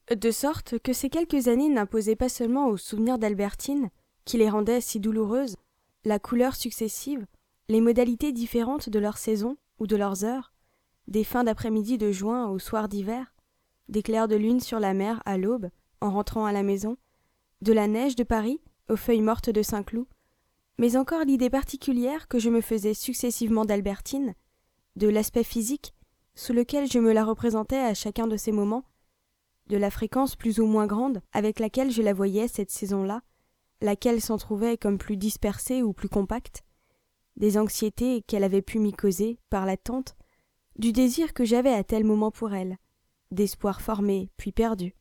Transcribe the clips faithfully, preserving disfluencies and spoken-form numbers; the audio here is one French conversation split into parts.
De sorte que ces quelques années n'imposaient pas seulement aux souvenirs d'Albertine, qui les rendaient si douloureuses, la couleur successive, les modalités différentes de leurs saisons ou de leurs heures, des fins d'après-midi de juin aux soirs d'hiver, des clairs de lune sur la mer à l'aube, en rentrant à la maison, de la neige de Paris aux feuilles mortes de Saint-Cloud, mais encore l'idée particulière que je me faisais successivement d'Albertine, de l'aspect physique sous lequel je me la représentais à chacun de ces moments, de la fréquence plus ou moins grande avec laquelle je la voyais cette saison-là, laquelle s'en trouvait comme plus dispersée ou plus compacte, des anxiétés qu'elle avait pu m'y causer par l'attente, du désir que j'avais à tel moment pour elle, d'espoir formé puis perdu.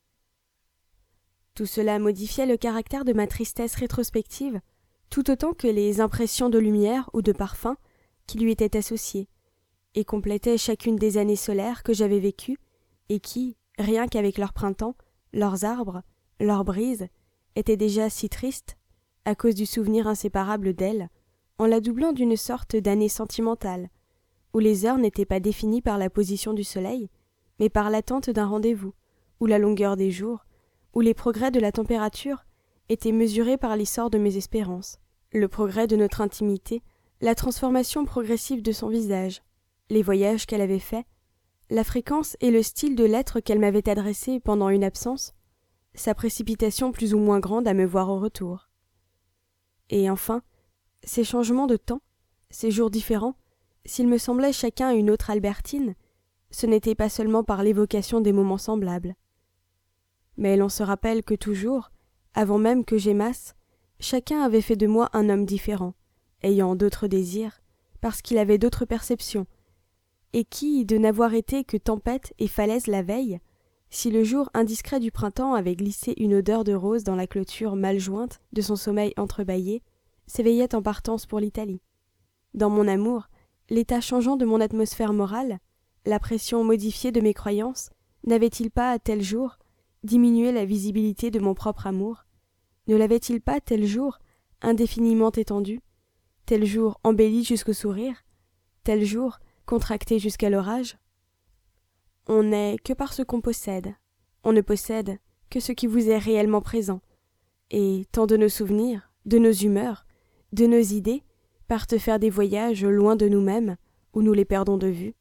Tout cela modifiait le caractère de ma tristesse rétrospective, tout autant que les impressions de lumière ou de parfum qui lui étaient associées, et complétaient chacune des années solaires que j'avais vécues et qui, rien qu'avec leur printemps, leurs arbres, leurs brises, étaient déjà si tristes, à cause du souvenir inséparable d'elle, en la doublant d'une sorte d'année sentimentale, où les heures n'étaient pas définies par la position du soleil, mais par l'attente d'un rendez-vous, où la longueur des jours, où les progrès de la température étaient mesurés par l'essor de mes espérances, le progrès de notre intimité, la transformation progressive de son visage, les voyages qu'elle avait faits, la fréquence et le style de lettres qu'elle m'avait adressées pendant une absence, sa précipitation plus ou moins grande à me voir au retour. Et enfin, ces changements de temps, ces jours différents, s'ils me semblaient chacun une autre Albertine, ce n'était pas seulement par l'évocation des moments semblables. Mais l'on se rappelle que toujours, avant même que j'aimasse, chacun avait fait de moi un homme différent, ayant d'autres désirs, parce qu'il avait d'autres perceptions, et qui, de n'avoir été que tempête et falaise la veille, si le jour indiscret du printemps avait glissé une odeur de rose dans la clôture mal jointe de son sommeil entrebâillé, s'éveillait en partance pour l'Italie. Dans mon amour, l'état changeant de mon atmosphère morale, la pression modifiée de mes croyances, n'avait-il pas, à tel jour, diminué la visibilité de mon propre amour? Ne l'avait-il pas, tel jour, indéfiniment étendu? Tel jour embelli jusqu'au sourire? Tel jour contracté jusqu'à l'orage? On n'est que par ce qu'on possède. On ne possède que ce qui vous est réellement présent. Et tant de nos souvenirs, de nos humeurs, de nos idées partent faire des voyages loin de nous-mêmes, où nous les perdons de vue.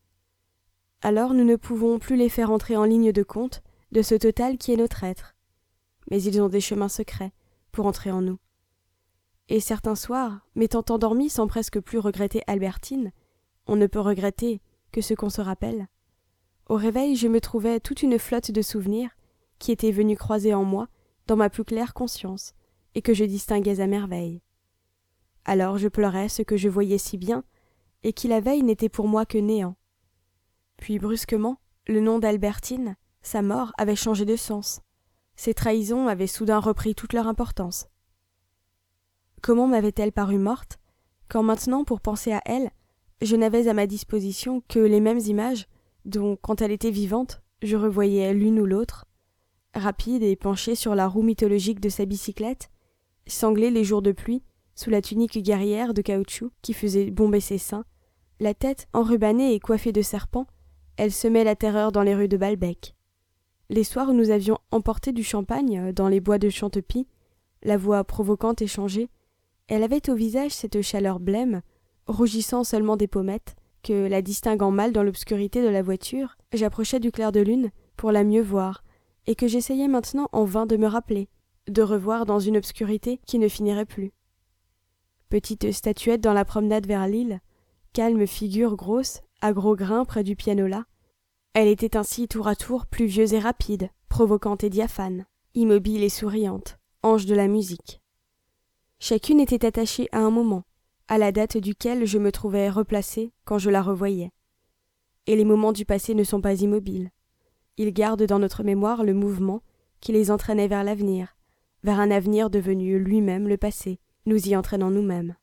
Alors nous ne pouvons plus les faire entrer en ligne de compte de ce total qui est notre être. Mais ils ont des chemins secrets pour entrer en nous. Et certains soirs, m'étant endormi sans presque plus regretter Albertine, on ne peut regretter que ce qu'on se rappelle. Au réveil, je me trouvais toute une flotte de souvenirs qui étaient venus croiser en moi, dans ma plus claire conscience, et que je distinguais à merveille. Alors je pleurais ce que je voyais si bien, et qui la veille n'était pour moi que néant. Puis brusquement, le nom d'Albertine, sa mort, avait changé de sens. Ses trahisons avaient soudain repris toute leur importance. Comment m'avait-elle paru morte, quand maintenant, pour penser à elle, je n'avais à ma disposition que les mêmes images dont, quand elle était vivante, je revoyais l'une ou l'autre, rapide et penchée sur la roue mythologique de sa bicyclette, sanglée les jours de pluie, sous la tunique guerrière de caoutchouc qui faisait bomber ses seins, la tête enrubannée et coiffée de serpents, elle semait la terreur dans les rues de Balbec. Les soirs où nous avions emporté du champagne dans les bois de Chantepie, la voix provocante et changée, elle avait au visage cette chaleur blême, rougissant seulement des pommettes, que, la distinguant mal dans l'obscurité de la voiture, j'approchais du clair de lune pour la mieux voir, et que j'essayais maintenant en vain de me rappeler, de revoir dans une obscurité qui ne finirait plus. Petite statuette dans la promenade vers l'île, calme figure grosse, à gros grains près du pianola, elle était ainsi tour à tour pluvieuse et rapide, provocante et diaphane, immobile et souriante, ange de la musique. Chacune était attachée à un moment, à la date duquel je me trouvais replacé quand je la revoyais. Et les moments du passé ne sont pas immobiles. Ils gardent dans notre mémoire le mouvement qui les entraînait vers l'avenir, vers un avenir devenu lui-même le passé, nous y entraînant nous-mêmes.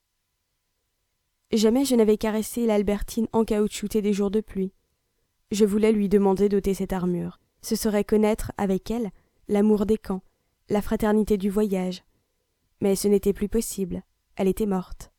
Jamais je n'avais caressé l'Albertine encaoutchoutée des jours de pluie. Je voulais lui demander d'ôter cette armure. Ce serait connaître, avec elle, l'amour des camps, la fraternité du voyage. Mais ce n'était plus possible, elle était morte.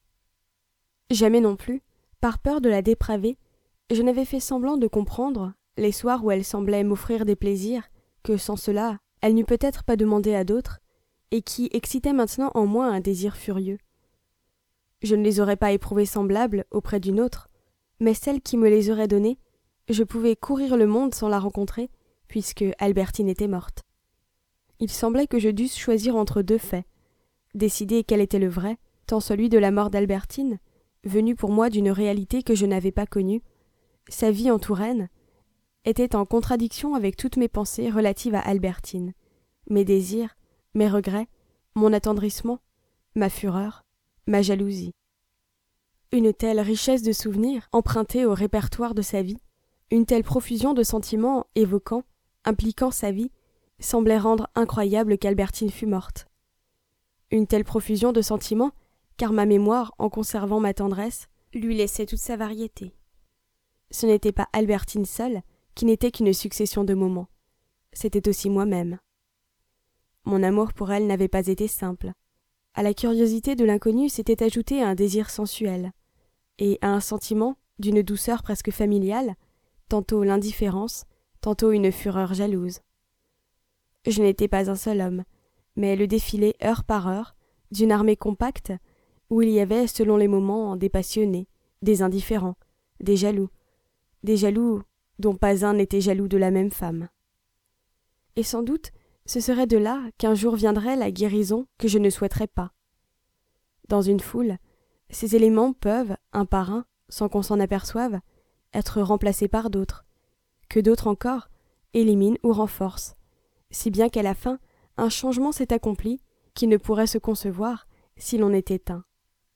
Jamais non plus, par peur de la dépraver, je n'avais fait semblant de comprendre, les soirs où elle semblait m'offrir des plaisirs que, sans cela, elle n'eût peut-être pas demandé à d'autres, et qui excitaient maintenant en moi un désir furieux. Je ne les aurais pas éprouvés semblables auprès d'une autre, mais celle qui me les aurait donnés, je pouvais courir le monde sans la rencontrer, puisque Albertine était morte. Il semblait que je dusse choisir entre deux faits, décider quel était le vrai, tant celui de la mort d'Albertine, venu pour moi d'une réalité que je n'avais pas connue, sa vie en Touraine, était en contradiction avec toutes mes pensées relatives à Albertine, mes désirs, mes regrets, mon attendrissement, ma fureur, ma jalousie. Une telle richesse de souvenirs empruntés au répertoire de sa vie, une telle profusion de sentiments évoquant, impliquant sa vie, semblait rendre incroyable qu'Albertine fût morte. Une telle profusion de sentiments, car ma mémoire, en conservant ma tendresse, lui laissait toute sa variété. Ce n'était pas Albertine seule, qui n'était qu'une succession de moments. C'était aussi moi-même. Mon amour pour elle n'avait pas été simple. À la curiosité de l'inconnu s'était ajouté un désir sensuel, et à un sentiment, d'une douceur presque familiale, tantôt l'indifférence, tantôt une fureur jalouse. Je n'étais pas un seul homme, mais le défilé heure par heure d'une armée compacte où il y avait, selon les moments, des passionnés, des indifférents, des jaloux, des jaloux dont pas un n'était jaloux de la même femme. Et sans doute, ce serait de là qu'un jour viendrait la guérison que je ne souhaiterais pas. Dans une foule, ces éléments peuvent, un par un, sans qu'on s'en aperçoive, être remplacés par d'autres, que d'autres encore éliminent ou renforcent, si bien qu'à la fin, un changement s'est accompli qui ne pourrait se concevoir si l'on était un.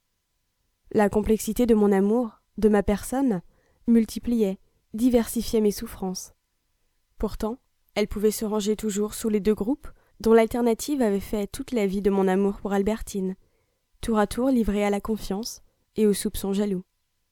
La complexité de mon amour, de ma personne, multipliait, diversifiait mes souffrances. Pourtant, elle pouvait se ranger toujours sous les deux groupes dont l'alternative avait fait toute la vie de mon amour pour Albertine, tour à tour livrée à la confiance et aux soupçons jaloux.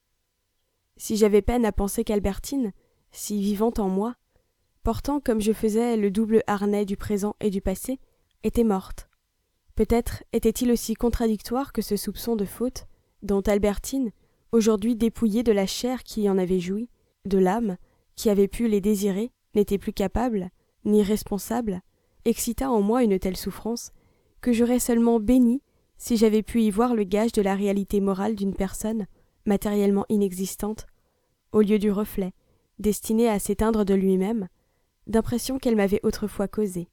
Si j'avais peine à penser qu'Albertine, si vivante en moi, portant comme je faisais le double harnais du présent et du passé, était morte, peut-être était-il aussi contradictoire que ce soupçon de faute dont Albertine, aujourd'hui dépouillée de la chair qui en avait joui, de l'âme qui avait pu les désirer, n'était plus capable, ni responsable, excita en moi une telle souffrance que j'aurais seulement béni si j'avais pu y voir le gage de la réalité morale d'une personne matériellement inexistante, au lieu du reflet, destiné à s'éteindre de lui-même, d'impressions qu'elle m'avait autrefois causées.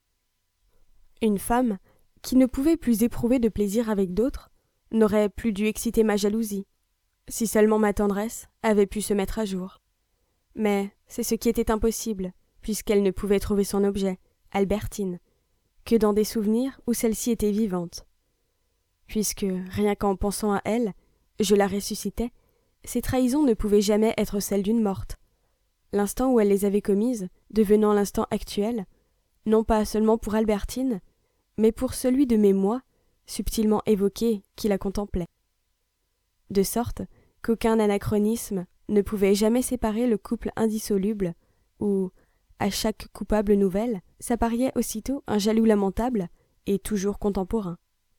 Une femme, qui ne pouvait plus éprouver de plaisir avec d'autres, n'aurait plus dû exciter ma jalousie, si seulement ma tendresse avait pu se mettre à jour. Mais c'est ce qui était impossible, puisqu'elle ne pouvait trouver son objet, Albertine, que dans des souvenirs où celle-ci était vivante. Puisque, rien qu'en pensant à elle, je la ressuscitais, ces trahisons ne pouvaient jamais être celles d'une morte. L'instant où elle les avait commises, devenant l'instant actuel, non pas seulement pour Albertine, mais pour celui de mes moi, subtilement évoqué, qui la contemplait. De sorte qu'aucun anachronisme ne pouvait jamais séparer le couple indissoluble où, à chaque coupable nouvelle, s'appariait aussitôt un jaloux lamentable et toujours contemporain.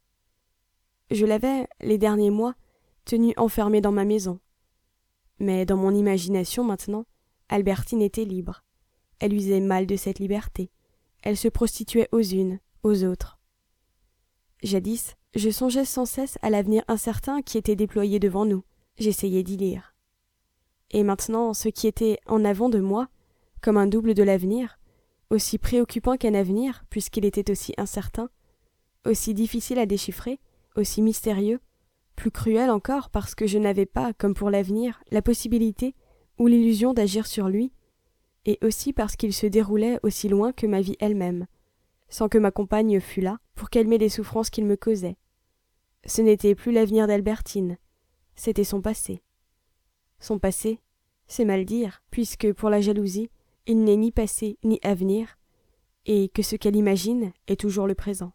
Je l'avais, les derniers mois, tenue enfermée dans ma maison. Mais dans mon imagination maintenant, Albertine était libre. Elle usait mal de cette liberté. Elle se prostituait aux unes, aux autres. Jadis, je songeais sans cesse à l'avenir incertain qui était déployé devant nous. J'essayais d'y lire. Et maintenant, ce qui était en avant de moi, comme un double de l'avenir, aussi préoccupant qu'un avenir, puisqu'il était aussi incertain, aussi difficile à déchiffrer, aussi mystérieux, plus cruel encore parce que je n'avais pas, comme pour l'avenir, la possibilité ou l'illusion d'agir sur lui, et aussi parce qu'il se déroulait aussi loin que ma vie elle-même, sans que ma compagne fût là pour calmer les souffrances qu'il me causait. Ce n'était plus l'avenir d'Albertine, c'était son passé. Son passé, c'est mal dire, puisque pour la jalousie, il n'est ni passé ni avenir, et que ce qu'elle imagine est toujours le présent.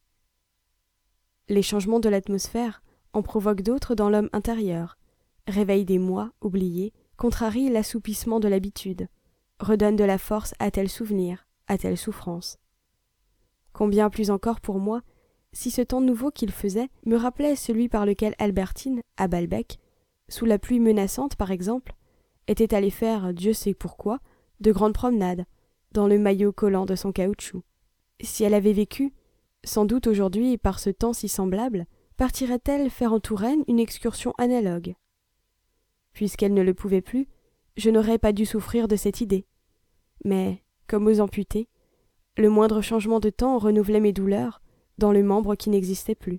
Les changements de l'atmosphère en provoquent d'autres dans l'homme intérieur, réveillent des moi oubliés, contrarient l'assoupissement de l'habitude, redonnent de la force à tel souvenir, à telle souffrance. Combien plus encore pour moi, si ce temps nouveau qu'il faisait me rappelait celui par lequel Albertine, à Balbec, sous la pluie menaçante par exemple, était allée faire, Dieu sait pourquoi, de grandes promenades, dans le maillot collant de son caoutchouc. Si elle avait vécu, sans doute aujourd'hui, par ce temps si semblable, partirait-elle faire en Touraine une excursion analogue. Puisqu'elle ne le pouvait plus, je n'aurais pas dû souffrir de cette idée. Mais, comme aux amputés, le moindre changement de temps renouvelait mes douleurs dans le membre qui n'existait plus.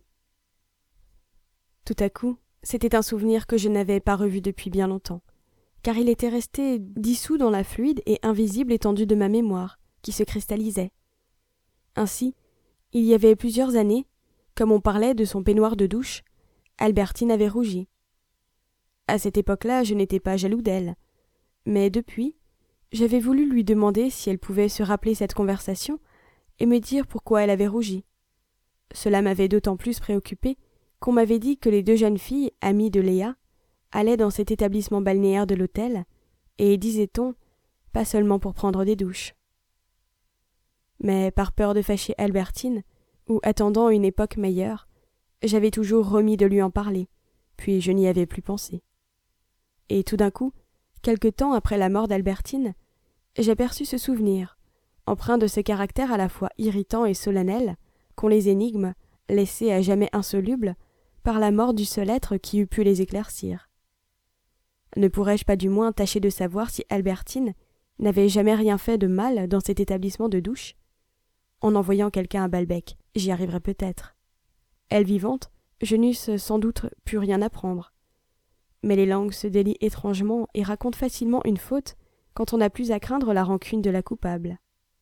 Tout à coup, c'était un souvenir que je n'avais pas revu depuis bien longtemps, car il était resté dissous dans la fluide et invisible étendue de ma mémoire, qui se cristallisait. Ainsi, il y avait plusieurs années, comme on parlait de son peignoir de douche, Albertine avait rougi. À cette époque-là, je n'étais pas jaloux d'elle, mais depuis, j'avais voulu lui demander si elle pouvait se rappeler cette conversation et me dire pourquoi elle avait rougi. Cela m'avait d'autant plus préoccupé qu'on m'avait dit que les deux jeunes filles, amies de Léa, allaient dans cet établissement balnéaire de l'hôtel, et, disait-on, pas seulement pour prendre des douches. Mais par peur de fâcher Albertine, ou attendant une époque meilleure, j'avais toujours remis de lui en parler, puis je n'y avais plus pensé. Et tout d'un coup, quelque temps après la mort d'Albertine, j'aperçus ce souvenir, empreint de ce caractère à la fois irritant et solennel, qu'ont les énigmes, laissées à jamais insolubles, par la mort du seul être qui eût pu les éclaircir. Ne pourrais-je pas du moins tâcher de savoir si Albertine n'avait jamais rien fait de mal dans cet établissement de douche? En envoyant quelqu'un à Balbec, j'y arriverais peut-être. Elle vivante, je n'eusse sans doute pu rien apprendre. Mais les langues se délient étrangement et racontent facilement une faute quand on n'a plus à craindre la rancune de la coupable.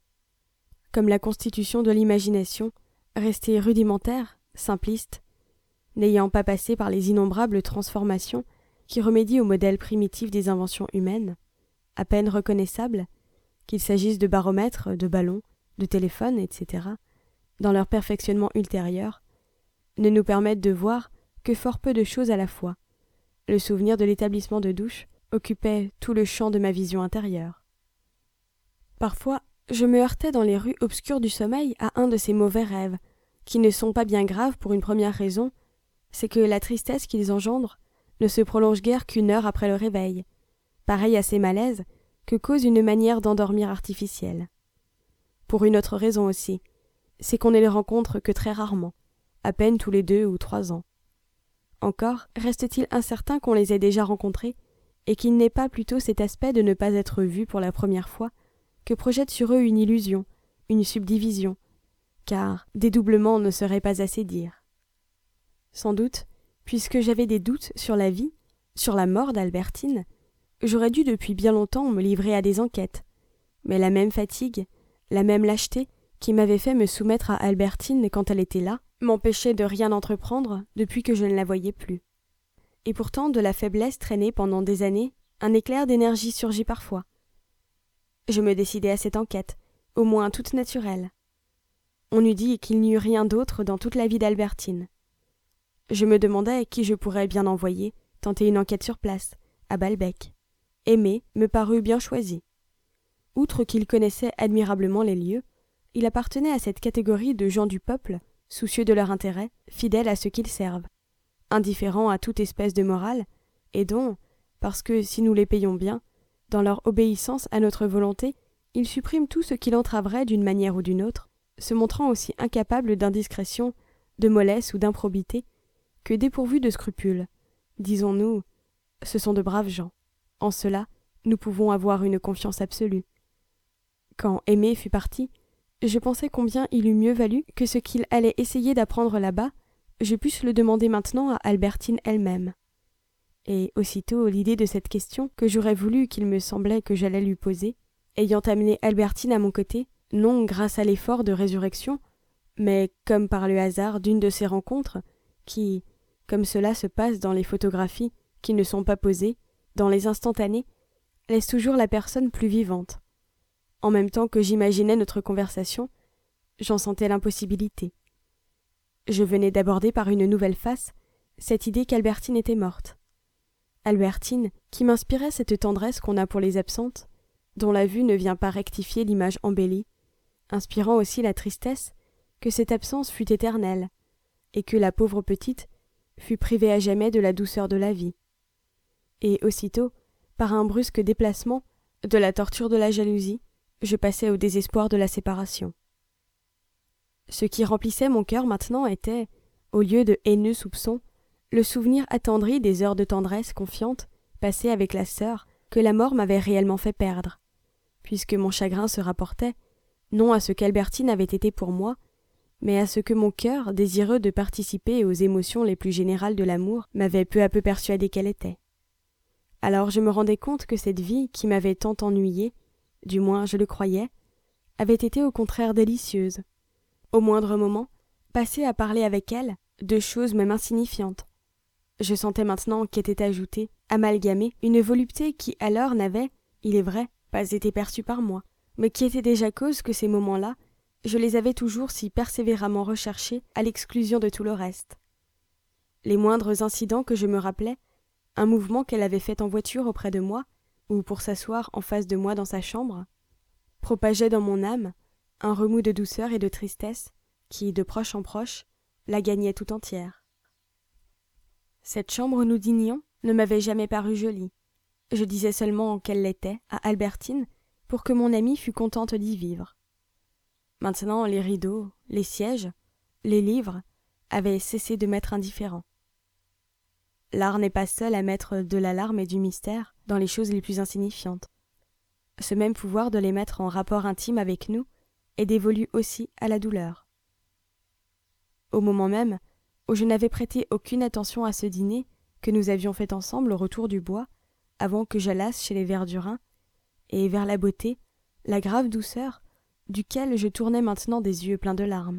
Comme la constitution de l'imagination, restée rudimentaire, simpliste, n'ayant pas passé par les innombrables transformations qui remédient au modèle primitif des inventions humaines, à peine reconnaissables, qu'il s'agisse de baromètres, de ballons, de téléphones, et cetera, dans leur perfectionnement ultérieur, ne nous permettent de voir que fort peu de choses à la fois. Le souvenir de l'établissement de douche occupait tout le champ de ma vision intérieure. Parfois, je me heurtais dans les rues obscures du sommeil à un de ces mauvais rêves, qui ne sont pas bien graves pour une première raison, c'est que la tristesse qu'ils engendrent ne se prolonge guère qu'une heure après le réveil, pareil à ces malaises que cause une manière d'endormir artificielle. Pour une autre raison aussi, c'est qu'on ne les rencontre que très rarement, à peine tous les deux ou trois ans. Encore reste-t-il incertain qu'on les ait déjà rencontrés, et qu'il n'ait pas plutôt cet aspect de ne pas être vus pour la première fois, que projette sur eux une illusion, une subdivision, car dédoublement ne serait pas assez dire. Sans doute, puisque j'avais des doutes sur la vie, sur la mort d'Albertine, j'aurais dû depuis bien longtemps me livrer à des enquêtes, mais la même fatigue, la même lâcheté qui m'avait fait me soumettre à Albertine quand elle était là, m'empêchait de rien entreprendre depuis que je ne la voyais plus. Et pourtant, de la faiblesse traînée pendant des années, un éclair d'énergie surgit parfois. Je me décidai à cette enquête, au moins toute naturelle. On eût dit qu'il n'y eût rien d'autre dans toute la vie d'Albertine. Je me demandais qui je pourrais bien envoyer tenter une enquête sur place, à Balbec. Aimé me parut bien choisi. Outre qu'il connaissait admirablement les lieux, il appartenait à cette catégorie de gens du peuple, soucieux de leur intérêt, fidèles à ce qu'ils servent, indifférents à toute espèce de morale, et dont, parce que si nous les payons bien, dans leur obéissance à notre volonté, ils suppriment tout ce qui l'entraverait d'une manière ou d'une autre, se montrant aussi incapables d'indiscrétion, de mollesse ou d'improbité, que dépourvus de scrupules. Disons-nous, ce sont de braves gens. En cela, nous pouvons avoir une confiance absolue. Quand Aimé fut parti, je pensais combien il eût mieux valu que ce qu'il allait essayer d'apprendre là-bas, je pusse le demander maintenant à Albertine elle-même. Et aussitôt l'idée de cette question que j'aurais voulu qu'il me semblait que j'allais lui poser, ayant amené Albertine à mon côté, non grâce à l'effort de résurrection, mais comme par le hasard d'une de ces rencontres qui, comme cela se passe dans les photographies qui ne sont pas posées, dans les instantanés, laissent toujours la personne plus vivante. En même temps que j'imaginais notre conversation, j'en sentais l'impossibilité. Je venais d'aborder par une nouvelle face cette idée qu'Albertine était morte. Albertine, qui m'inspirait cette tendresse qu'on a pour les absentes, dont la vue ne vient pas rectifier l'image embellie, inspirant aussi la tristesse que cette absence fût éternelle, et que la pauvre petite fût privée à jamais de la douceur de la vie. Et aussitôt, par un brusque déplacement, De la torture de la jalousie, je passais au désespoir de la séparation. Ce qui remplissait mon cœur maintenant était, au lieu de haineux soupçons, le souvenir attendri des heures de tendresse confiante passées avec la sœur que la mort m'avait réellement fait perdre, puisque mon chagrin se rapportait, non à ce qu'Albertine avait été pour moi, mais à ce que mon cœur, désireux de participer aux émotions les plus générales de l'amour, m'avait peu à peu persuadé qu'elle était. Alors je me rendais compte que cette vie qui m'avait tant ennuyée, du moins je le croyais, avait été au contraire délicieuse. Au moindre moment, passer à parler avec elle de choses même insignifiantes. Je sentais maintenant qu'était ajoutée, amalgamée, une volupté qui alors n'avait, il est vrai, pas été perçue par moi, mais qui était déjà cause que ces moments-là, je les avais toujours si persévéramment recherchés à l'exclusion de tout le reste. Les moindres incidents que je me rappelais, un mouvement qu'elle avait fait en voiture auprès de moi, ou pour s'asseoir en face de moi dans sa chambre, propageaient dans mon âme un remous de douceur et de tristesse qui, de proche en proche, la gagnait tout entière. Cette chambre, nous dînions, ne m'avait jamais paru jolie. Je disais seulement qu'elle l'était à Albertine pour que mon amie fût contente d'y vivre. Maintenant, les rideaux, les sièges, les livres avaient cessé de m'être indifférents. L'art n'est pas seul à mettre de l'alarme et du mystère dans les choses les plus insignifiantes. Ce même pouvoir de les mettre en rapport intime avec nous est dévolu aussi à la douleur. Au moment même où je n'avais prêté aucune attention à ce dîner que nous avions fait ensemble au retour du bois, avant que j'allasse chez les Verdurins, et vers la beauté, la grave douceur, duquel je tournais maintenant des yeux pleins de larmes.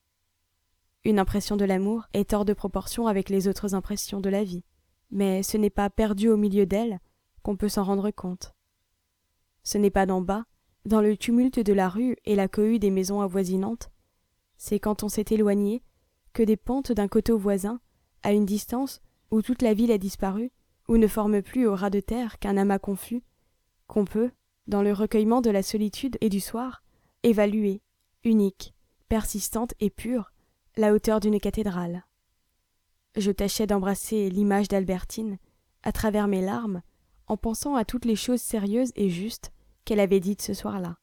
Une impression de l'amour est hors de proportion avec les autres impressions de la vie, mais ce n'est pas perdu au milieu d'elle qu'on peut s'en rendre compte. Ce n'est pas d'en bas, dans le tumulte de la rue et la cohue des maisons avoisinantes, c'est quand on s'est éloigné, que des pentes d'un coteau voisin, à une distance où toute la ville a disparu, où ne forme plus au ras de terre qu'un amas confus, qu'on peut, dans le recueillement de la solitude et du soir, évaluer, unique, persistante et pure, la hauteur d'une cathédrale. Je tâchais d'embrasser l'image d'Albertine, à travers mes larmes, en pensant à toutes les choses sérieuses et justes qu'elle avait dites ce soir-là.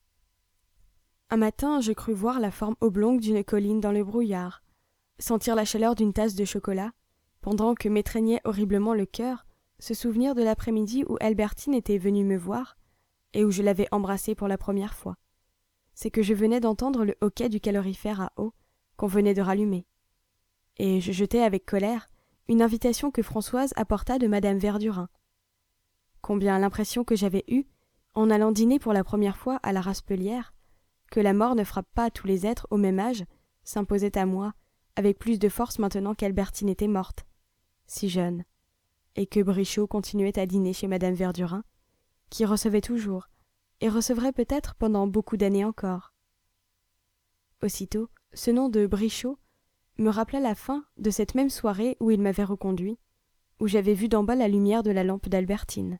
Un matin, je crus voir la forme oblongue d'une colline dans le brouillard, sentir la chaleur d'une tasse de chocolat, pendant que m'étreignait horriblement le cœur ce souvenir de l'après-midi où Albertine était venue me voir et où je l'avais embrassée pour la première fois. C'est que je venais d'entendre le hoquet du calorifère à eau qu'on venait de rallumer. Et je jetai avec colère une invitation que Françoise apporta de madame Verdurin. Combien l'impression que j'avais eue, en allant dîner pour la première fois à la Raspelière, que la mort ne frappe pas tous les êtres au même âge, s'imposait à moi, avec plus de force maintenant qu'Albertine était morte, si jeune, et que Brichot continuait à dîner chez madame Verdurin, qui recevait toujours, et recevrait peut-être pendant beaucoup d'années encore. Aussitôt, ce nom de Brichot me rappela la fin de cette même soirée où il m'avait reconduit, où j'avais vu d'en bas la lumière de la lampe d'Albertine.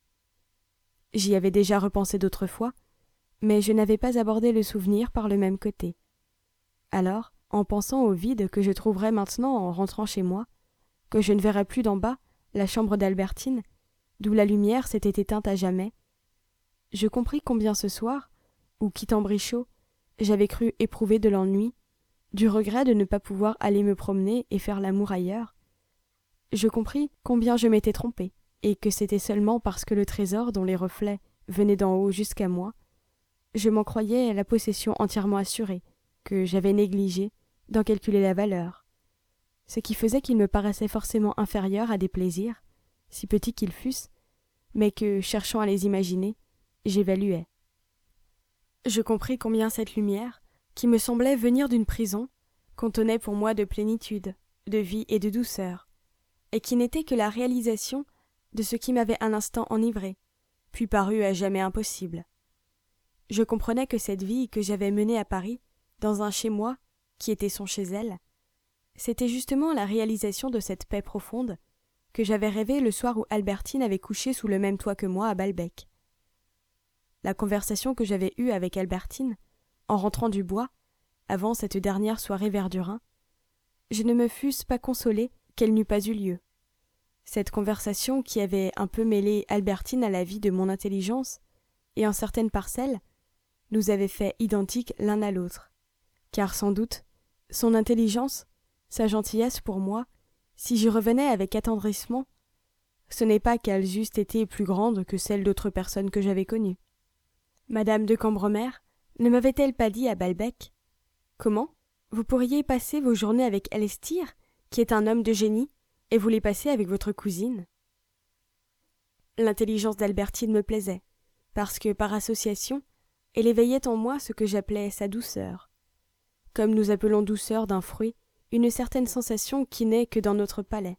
J'y avais déjà repensé d'autres fois, mais je n'avais pas abordé le souvenir par le même côté. Alors, en pensant au vide que je trouverais maintenant en rentrant chez moi, que je ne verrais plus d'en bas la chambre d'Albertine, d'où la lumière s'était éteinte à jamais, je compris combien ce soir, où quittant Brichot, j'avais cru éprouver de l'ennui, du regret de ne pas pouvoir aller me promener et faire l'amour ailleurs. Je compris combien je m'étais trompée, et que c'était seulement parce que le trésor dont les reflets venaient d'en haut jusqu'à moi, je m'en croyais la possession entièrement assurée, que j'avais négligé d'en calculer la valeur, ce qui faisait qu'il me paraissait forcément inférieur à des plaisirs, si petits qu'ils fussent, mais que, cherchant à les imaginer, j'évaluais. Je compris combien cette lumière, qui me semblait venir d'une prison, contenait pour moi de plénitude, de vie et de douceur, et qui n'était que la réalisation de ce qui m'avait un instant enivré, puis paru à jamais impossible. Je comprenais que cette vie que j'avais menée à Paris, dans un chez-moi, qui était son chez-elle, c'était justement la réalisation de cette paix profonde que j'avais rêvée le soir où Albertine avait couché sous le même toit que moi à Balbec. La conversation que j'avais eue avec Albertine, en rentrant du bois, avant cette dernière soirée Verdurin, je ne me fusse pas consolée qu'elle n'eût pas eu lieu. Cette conversation qui avait un peu mêlé Albertine à la vie de mon intelligence, et en certaines parcelles, nous avait fait identiques l'un à l'autre. Car sans doute, son intelligence, sa gentillesse pour moi, si j'y revenais avec attendrissement, ce n'est pas qu'elles eussent été plus grandes que celles d'autres personnes que j'avais connues. Madame de Cambremer ne m'avait-elle pas dit à Balbec « Comment ? Vous pourriez passer vos journées avec Elstir, qui est un homme de génie, et vous les passez avec votre cousine ?» L'intelligence d'Albertine me plaisait, parce que, par association, elle éveillait en moi ce que j'appelais sa douceur. Comme nous appelons douceur d'un fruit, une certaine sensation qui n'est que dans notre palais.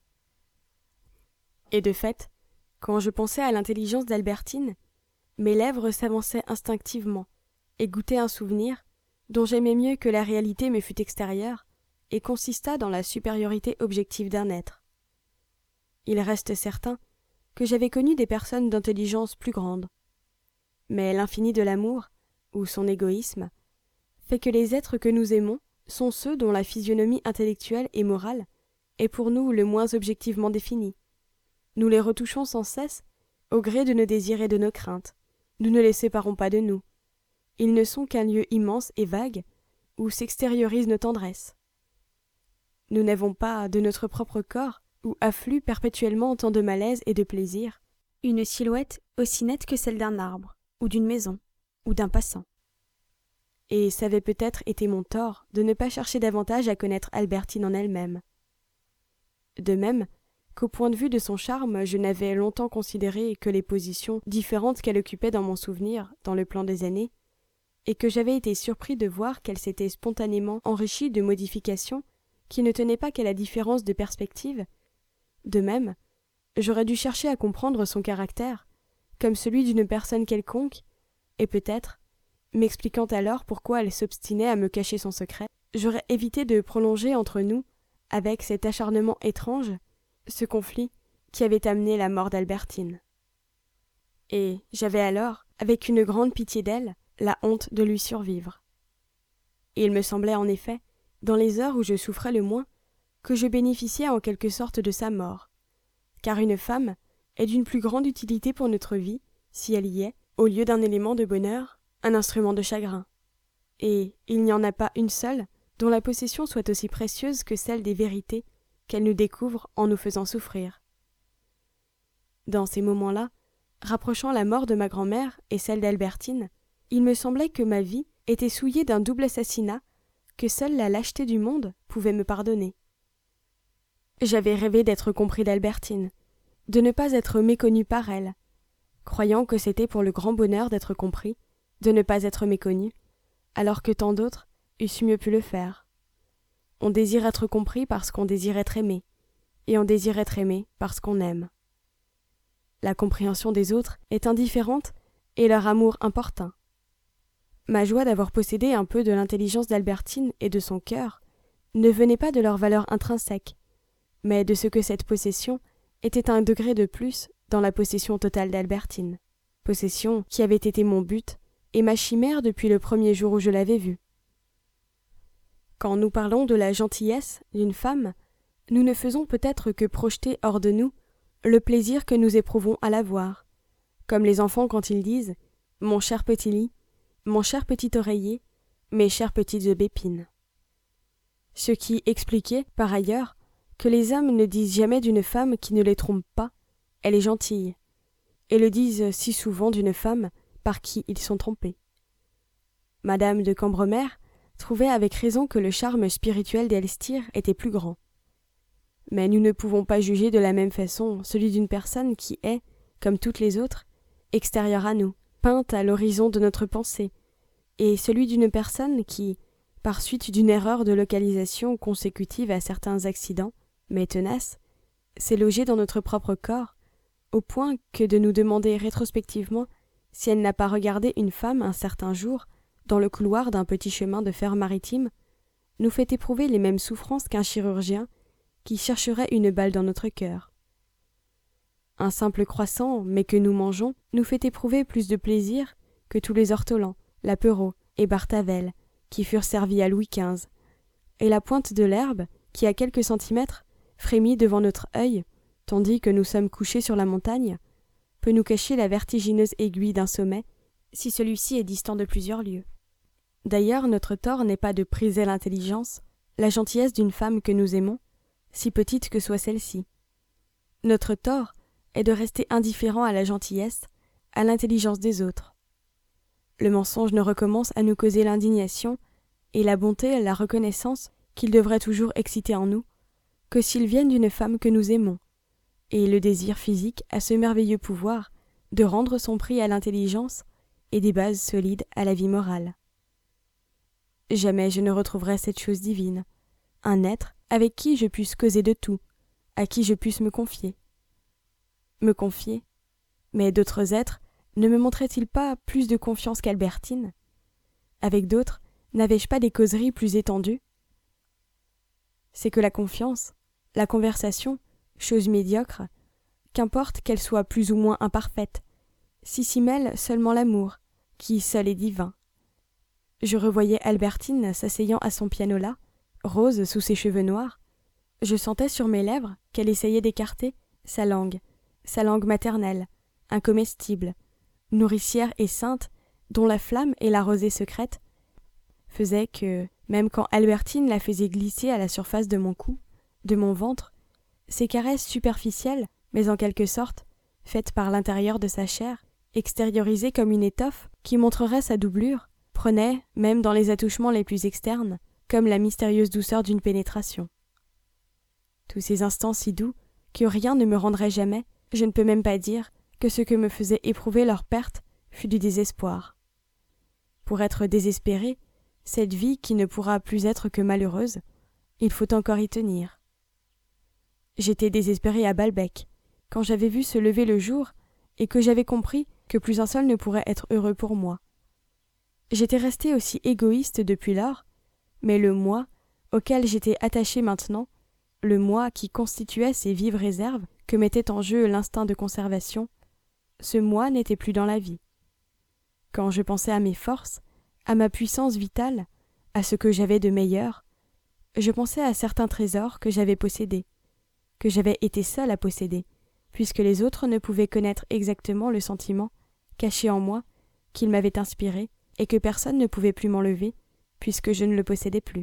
Et de fait, quand je pensais à l'intelligence d'Albertine, mes lèvres s'avançaient instinctivement et goûtaient un souvenir dont j'aimais mieux que la réalité me fût extérieure et consista dans la supériorité objective d'un être. Il reste certain que j'avais connu des personnes d'intelligence plus grande. Mais l'infini de l'amour, ou son égoïsme, fait que les êtres que nous aimons sont ceux dont la physionomie intellectuelle et morale est pour nous le moins objectivement définie. Nous les retouchons sans cesse au gré de nos désirs et de nos craintes. Nous ne les séparons pas de nous. Ils ne sont qu'un lieu immense et vague où s'extériorise nos tendresses. Nous n'avons pas, de notre propre corps, où affluent perpétuellement tant de malaise et de plaisir, une silhouette aussi nette que celle d'un arbre, ou d'une maison, ou d'un passant. Et ça avait peut-être été mon tort de ne pas chercher davantage à connaître Albertine en elle-même. De même qu'au point de vue de son charme, je n'avais longtemps considéré que les positions différentes qu'elle occupait dans mon souvenir, dans le plan des années, et que j'avais été surpris de voir qu'elle s'était spontanément enrichie de modifications qui ne tenaient pas qu'à la différence de perspective. De même, j'aurais dû chercher à comprendre son caractère, comme celui d'une personne quelconque, et peut-être, m'expliquant alors pourquoi elle s'obstinait à me cacher son secret, j'aurais évité de prolonger entre nous, avec cet acharnement étrange, ce conflit qui avait amené la mort d'Albertine. Et j'avais alors, avec une grande pitié d'elle, la honte de lui survivre. Et il me semblait en effet, dans les heures où je souffrais le moins, que je bénéficiais en quelque sorte de sa mort, car une femme est d'une plus grande utilité pour notre vie, si elle y est, au lieu d'un élément de bonheur, un instrument de chagrin. Et il n'y en a pas une seule dont la possession soit aussi précieuse que celle des vérités qu'elle nous découvre en nous faisant souffrir. Dans ces moments-là, rapprochant la mort de ma grand-mère et celle d'Albertine, il me semblait que ma vie était souillée d'un double assassinat que seule la lâcheté du monde pouvait me pardonner. J'avais rêvé d'être compris d'Albertine, de ne pas être méconnu par elle, croyant que c'était pour le grand bonheur d'être compris, de ne pas être méconnu, alors que tant d'autres eussent mieux pu le faire. On désire être compris parce qu'on désire être aimé, et on désire être aimé parce qu'on aime. La compréhension des autres est indifférente et leur amour importun. Ma joie d'avoir possédé un peu de l'intelligence d'Albertine et de son cœur ne venait pas de leur valeur intrinsèque, mais de ce que cette possession était un degré de plus dans la possession totale d'Albertine, possession qui avait été mon but et ma chimère depuis le premier jour où je l'avais vue. Quand nous parlons de la gentillesse d'une femme, nous ne faisons peut-être que projeter hors de nous le plaisir que nous éprouvons à la voir, comme les enfants quand ils disent « Mon cher petit lit, mon cher petit oreiller, mes chères petites aubépines ». Ce qui expliquait, par ailleurs, que les hommes ne disent jamais d'une femme qui ne les trompe pas « Elle est gentille », et le disent si souvent d'une femme par qui ils sont trompés. Madame de Cambremer trouvait avec raison que le charme spirituel d'Elstir était plus grand. Mais nous ne pouvons pas juger de la même façon celui d'une personne qui est, comme toutes les autres, extérieure à nous, peinte à l'horizon de notre pensée, et celui d'une personne qui, par suite d'une erreur de localisation consécutive à certains accidents, mais tenace, s'est logée dans notre propre corps, au point que de nous demander rétrospectivement si elle n'a pas regardé une femme un certain jour dans le couloir d'un petit chemin de fer maritime, nous fait éprouver les mêmes souffrances qu'un chirurgien qui chercherait une balle dans notre cœur. Un simple croissant, mais que nous mangeons, nous fait éprouver plus de plaisir que tous les ortolans, Lapereau et Bartavel, qui furent servis à Louis quinze, et la pointe de l'herbe, qui à quelques centimètres frémit devant notre œil, tandis que nous sommes couchés sur la montagne, peut nous cacher la vertigineuse aiguille d'un sommet, si celui-ci est distant de plusieurs lieues. D'ailleurs, notre tort n'est pas de priser l'intelligence, la gentillesse d'une femme que nous aimons, si petite que soit celle-ci. Notre tort est de rester indifférent à la gentillesse, à l'intelligence des autres. Le mensonge ne recommence à nous causer l'indignation, et la bonté, la reconnaissance qu'il devrait toujours exciter en nous, que s'ils viennent d'une femme que nous aimons, et le désir physique a ce merveilleux pouvoir de rendre son prix à l'intelligence et des bases solides à la vie morale. Jamais je ne retrouverai cette chose divine, un être avec qui je puisse causer de tout, à qui je puisse me confier. Me confier, mais d'autres êtres ne me montraient-ils pas plus de confiance qu'Albertine? Avec d'autres, n'avais-je pas des causeries plus étendues? C'est que la confiance, la conversation, chose médiocre, qu'importe qu'elle soit plus ou moins imparfaite, si s'y mêle seulement l'amour, qui seul est divin. Je revoyais Albertine s'asseyant à son piano là, rose sous ses cheveux noirs. Je sentais sur mes lèvres qu'elle essayait d'écarter sa langue, sa langue maternelle, incomestible, nourricière et sainte, dont la flamme et la rosée secrète faisaient que, même quand Albertine la faisait glisser à la surface de mon cou, de mon ventre, ces caresses superficielles, mais en quelque sorte, faites par l'intérieur de sa chair, extériorisées comme une étoffe qui montrerait sa doublure, prenaient, même dans les attouchements les plus externes, comme la mystérieuse douceur d'une pénétration. Tous ces instants si doux, que rien ne me rendrait jamais, je ne peux même pas dire que ce que me faisait éprouver leur perte fut du désespoir. Pour être désespéré, cette vie qui ne pourra plus être que malheureuse, il faut encore y tenir. J'étais désespéré à Balbec, quand j'avais vu se lever le jour et que j'avais compris que plus un seul ne pourrait être heureux pour moi. J'étais resté aussi égoïste depuis lors, mais le moi, auquel j'étais attaché maintenant, le moi qui constituait ces vives réserves que mettait en jeu l'instinct de conservation, ce moi n'était plus dans la vie. Quand je pensais à mes forces, à ma puissance vitale, à ce que j'avais de meilleur, je pensais à certains trésors que j'avais possédés, que j'avais été seul à posséder, puisque les autres ne pouvaient connaître exactement le sentiment, caché en moi, qu'il m'avait inspiré, et que personne ne pouvait plus m'enlever, puisque je ne le possédais plus.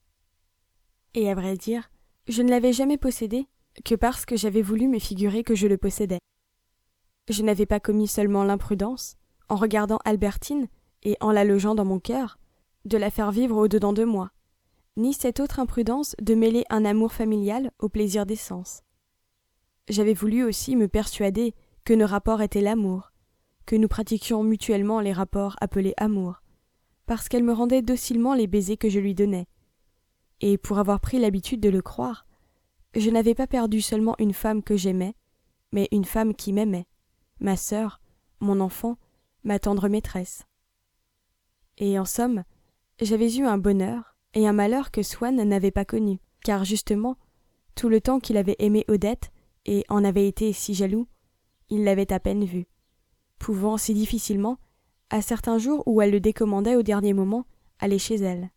Et à vrai dire, je ne l'avais jamais possédé que parce que j'avais voulu me figurer que je le possédais. Je n'avais pas commis seulement l'imprudence, en regardant Albertine et en la logeant dans mon cœur, de la faire vivre au-dedans de moi, ni cette autre imprudence de mêler un amour familial au plaisir des sens. J'avais voulu aussi me persuader que nos rapports étaient l'amour, que nous pratiquions mutuellement les rapports appelés amour, parce qu'elle me rendait docilement les baisers que je lui donnais. Et pour avoir pris l'habitude de le croire, je n'avais pas perdu seulement une femme que j'aimais, mais une femme qui m'aimait, ma sœur, mon enfant, ma tendre maîtresse. Et en somme, j'avais eu un bonheur et un malheur que Swann n'avait pas connu, car justement, tout le temps qu'il avait aimé Odette et en avait été si jaloux, il l'avait à peine vue, pouvant si difficilement, à certains jours où elle le décommandait au dernier moment, aller chez elle.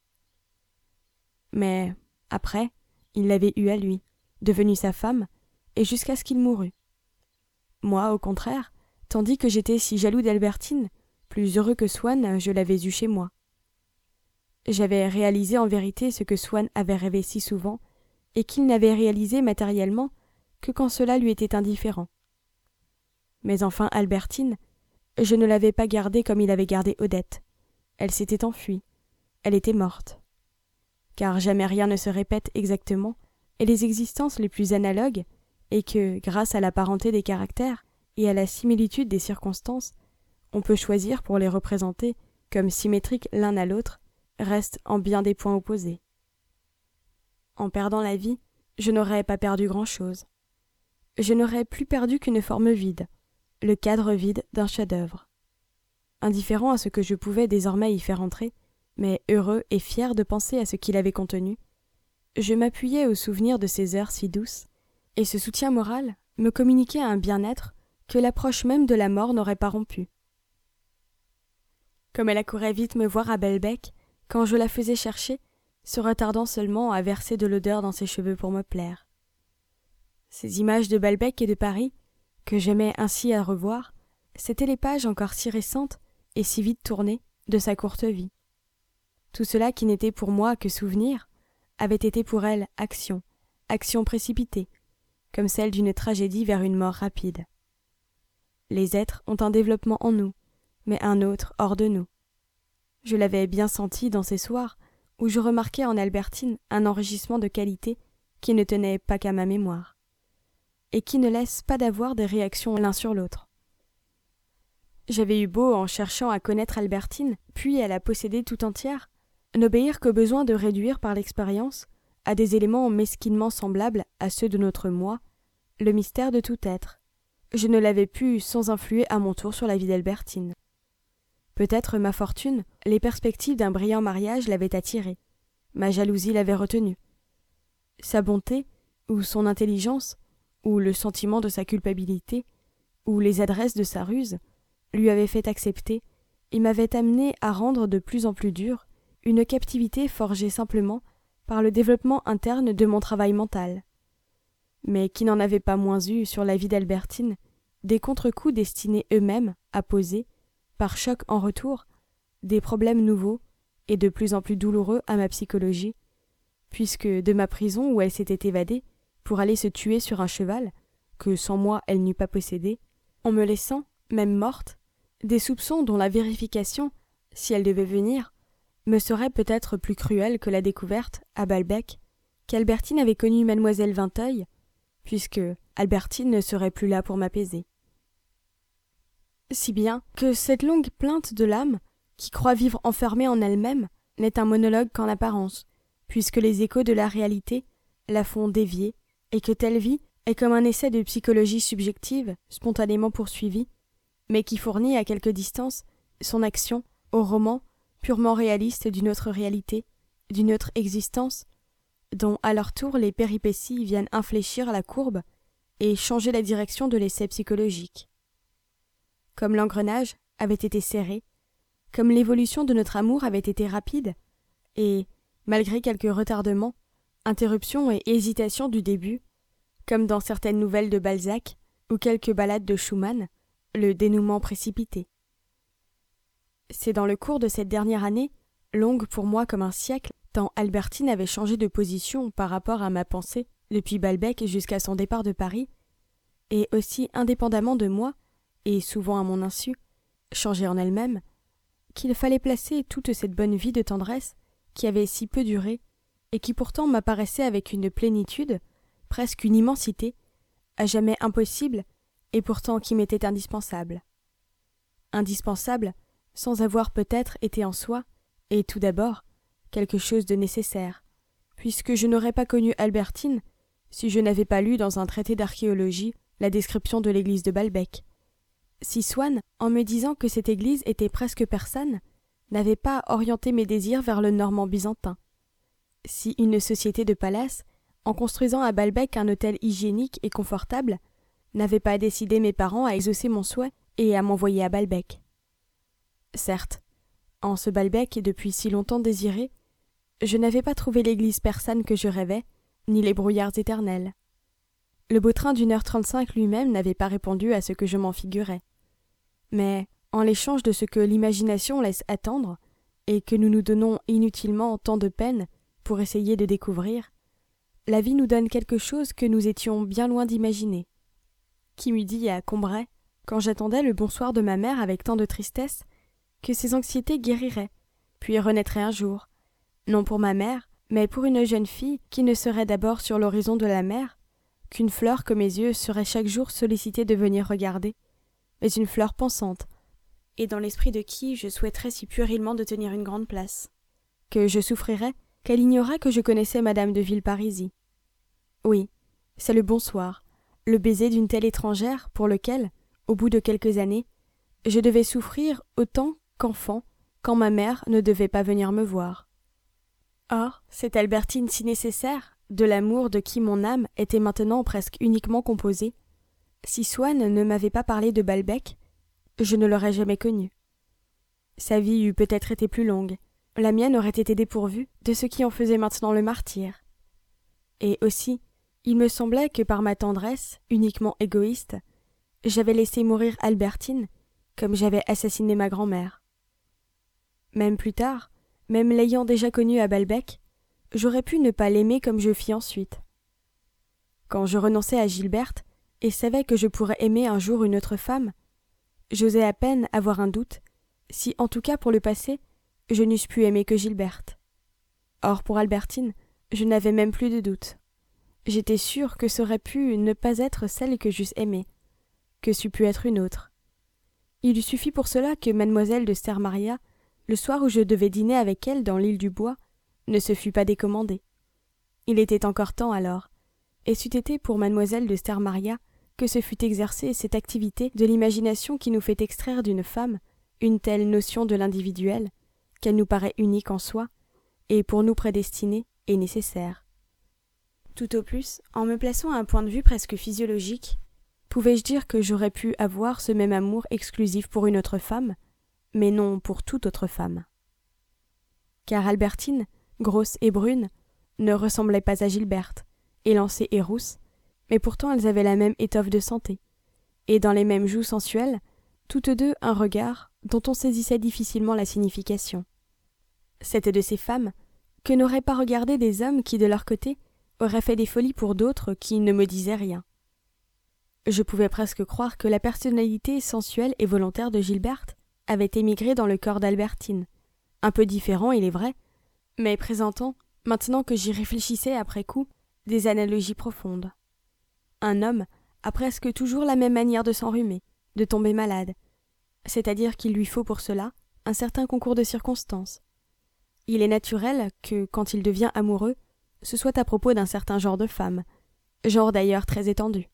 Mais, après, il l'avait eue à lui, devenue sa femme, et jusqu'à ce qu'il mourût. Moi, au contraire, tandis que j'étais si jaloux d'Albertine, plus heureux que Swann, je l'avais eue chez moi. J'avais réalisé en vérité ce que Swann avait rêvé si souvent, et qu'il n'avait réalisé matériellement que quand cela lui était indifférent. Mais enfin Albertine, je ne l'avais pas gardée comme il avait gardé Odette. Elle s'était enfuie. Elle était morte. Car jamais rien ne se répète exactement, et les existences les plus analogues, et que, grâce à la parenté des caractères et à la similitude des circonstances, on peut choisir pour les représenter comme symétriques l'un à l'autre, restent en bien des points opposés. En perdant la vie, je n'aurais pas perdu grand-chose. Je n'aurais plus perdu qu'une forme vide, le cadre vide d'un chef-d'œuvre. Indifférent à ce que je pouvais désormais y faire entrer, mais heureux et fier de penser à ce qu'il avait contenu, je m'appuyais au souvenir de ces heures si douces, et ce soutien moral me communiquait un bien-être que l'approche même de la mort n'aurait pas rompu. Comme elle accourait vite me voir à Balbec, quand je la faisais chercher, se retardant seulement à verser de l'odeur dans ses cheveux pour me plaire. Ces images de Balbec et de Paris, que j'aimais ainsi à revoir, c'étaient les pages encore si récentes et si vite tournées de sa courte vie. Tout cela qui n'était pour moi que souvenir, avait été pour elle action, action précipitée, comme celle d'une tragédie vers une mort rapide. Les êtres ont un développement en nous, mais un autre hors de nous. Je l'avais bien senti dans ces soirs où je remarquais en Albertine un enrichissement de qualité qui ne tenait pas qu'à ma mémoire, et qui ne laisse pas d'avoir des réactions l'un sur l'autre. J'avais eu beau, en cherchant à connaître Albertine, puis à la posséder tout entière, n'obéir qu'au besoin de réduire par l'expérience, à des éléments mesquinement semblables à ceux de notre moi, le mystère de tout être. Je ne l'avais pu sans influer à mon tour sur la vie d'Albertine. Peut-être ma fortune, les perspectives d'un brillant mariage l'avaient attirée, ma jalousie l'avait retenue. Sa bonté, ou son intelligence, ou le sentiment de sa culpabilité, ou les adresses de sa ruse, lui avaient fait accepter et m'avaient amené à rendre de plus en plus dure une captivité forgée simplement par le développement interne de mon travail mental, mais qui n'en avait pas moins eu sur la vie d'Albertine des contre-coups destinés eux-mêmes à poser, par choc en retour, des problèmes nouveaux et de plus en plus douloureux à ma psychologie, puisque de ma prison où elle s'était évadée pour aller se tuer sur un cheval, que sans moi elle n'eût pas possédé, en me laissant, même morte, des soupçons dont la vérification, si elle devait venir, me serait peut-être plus cruelle que la découverte, à Balbec, qu'Albertine avait connu mademoiselle Vinteuil, puisque Albertine ne serait plus là pour m'apaiser. Si bien que cette longue plainte de l'âme, qui croit vivre enfermée en elle-même, n'est un monologue qu'en apparence, puisque les échos de la réalité la font dévier, et que telle vie est comme un essai de psychologie subjective, spontanément poursuivi, mais qui fournit à quelque distance son action au roman purement réaliste d'une autre réalité, d'une autre existence, dont à leur tour les péripéties viennent infléchir la courbe et changer la direction de l'essai psychologique. Comme l'engrenage avait été serré, comme l'évolution de notre amour avait été rapide, et, malgré quelques retardements, interruptions et hésitations du début, comme dans certaines nouvelles de Balzac ou quelques ballades de Schumann, le dénouement précipité. C'est dans le cours de cette dernière année, longue pour moi comme un siècle, tant Albertine avait changé de position par rapport à ma pensée depuis Balbec jusqu'à son départ de Paris, et aussi indépendamment de moi, et souvent à mon insu, changée en elle-même, qu'il fallait placer toute cette bonne vie de tendresse qui avait si peu duré, et qui pourtant m'apparaissait avec une plénitude, presque une immensité, à jamais impossible, et pourtant qui m'était indispensable. Indispensable, sans avoir peut-être été en soi, et tout d'abord, quelque chose de nécessaire, puisque je n'aurais pas connu Albertine si je n'avais pas lu dans un traité d'archéologie la description de l'église de Balbec. Si Swann, en me disant que cette église était presque persane, n'avait pas orienté mes désirs vers le normand byzantin. Si une société de palace, en construisant à Balbec un hôtel hygiénique et confortable, n'avait pas décidé mes parents à exaucer mon souhait et à m'envoyer à Balbec. Certes, en ce Balbec depuis si longtemps désiré, je n'avais pas trouvé l'église persane que je rêvais, ni les brouillards éternels. Le beau train d'une heure trente-cinq lui-même n'avait pas répondu à ce que je m'en figurais. Mais, en l'échange de ce que l'imagination laisse attendre, et que nous nous donnons inutilement tant de peine pour essayer de découvrir, la vie nous donne quelque chose que nous étions bien loin d'imaginer. Qui m'eût dit à Combray, quand j'attendais le bonsoir de ma mère avec tant de tristesse, que ses anxiétés guériraient, puis renaîtraient un jour, non pour ma mère, mais pour une jeune fille qui ne serait d'abord sur l'horizon de la mer, qu'une fleur que mes yeux seraient chaque jour sollicités de venir regarder, mais une fleur pensante, et dans l'esprit de qui je souhaiterais si puérilement de tenir une grande place, que je souffrirais qu'elle ignorât que je connaissais madame de Villeparisis. Oui, c'est le bonsoir, le baiser d'une telle étrangère pour lequel, au bout de quelques années, je devais souffrir autant qu'enfant, quand ma mère ne devait pas venir me voir. Or, cette Albertine si nécessaire, de l'amour de qui mon âme était maintenant presque uniquement composée, si Swann ne m'avait pas parlé de Balbec, je ne l'aurais jamais connue. Sa vie eût peut-être été plus longue, la mienne aurait été dépourvue de ce qui en faisait maintenant le martyr. Et aussi, Il me semblait que par ma tendresse, uniquement égoïste, j'avais laissé mourir Albertine comme j'avais assassiné ma grand-mère. Même plus tard, même l'ayant déjà connue à Balbec, j'aurais pu ne pas l'aimer comme je fis ensuite. Quand je renonçais à Gilberte et savais que je pourrais aimer un jour une autre femme, j'osais à peine avoir un doute, si en tout cas pour le passé, je n'eusse pu aimer que Gilberte. Or pour Albertine, je n'avais même plus de doute. J'étais sûre que ça aurait pu ne pas être celle que j'eusse aimée, que c'eût pu être une autre. Il eût suffi pour cela que mademoiselle de Stermaria, le soir où je devais dîner avec elle dans l'île du Bois, ne se fût pas décommandée. Il était encore temps alors, et c'eût été pour mademoiselle de Stermaria que se fût exercée cette activité de l'imagination qui nous fait extraire d'une femme une telle notion de l'individuel, qu'elle nous paraît unique en soi, et pour nous prédestinée et nécessaire. Tout au plus, en me plaçant à un point de vue presque physiologique, pouvais-je dire que j'aurais pu avoir ce même amour exclusif pour une autre femme, mais non pour toute autre femme. Car Albertine, grosse et brune, ne ressemblait pas à Gilberte, élancée et rousse, mais pourtant elles avaient la même étoffe de santé, et dans les mêmes joues sensuelles, toutes deux un regard dont on saisissait difficilement la signification. C'étaient de ces femmes que n'auraient pas regardé des hommes qui, de leur côté, auraient fait des folies pour d'autres qui ne me disaient rien. Je pouvais presque croire que la personnalité sensuelle et volontaire de Gilberte avait émigré dans le corps d'Albertine, un peu différent, il est vrai, mais présentant, maintenant que j'y réfléchissais après coup, des analogies profondes. Un homme a presque toujours la même manière de s'enrhumer, de tomber malade, c'est-à-dire qu'il lui faut pour cela un certain concours de circonstances. Il est naturel que, quand il devient amoureux, ce soit à propos d'un certain genre de femme, genre d'ailleurs très étendu.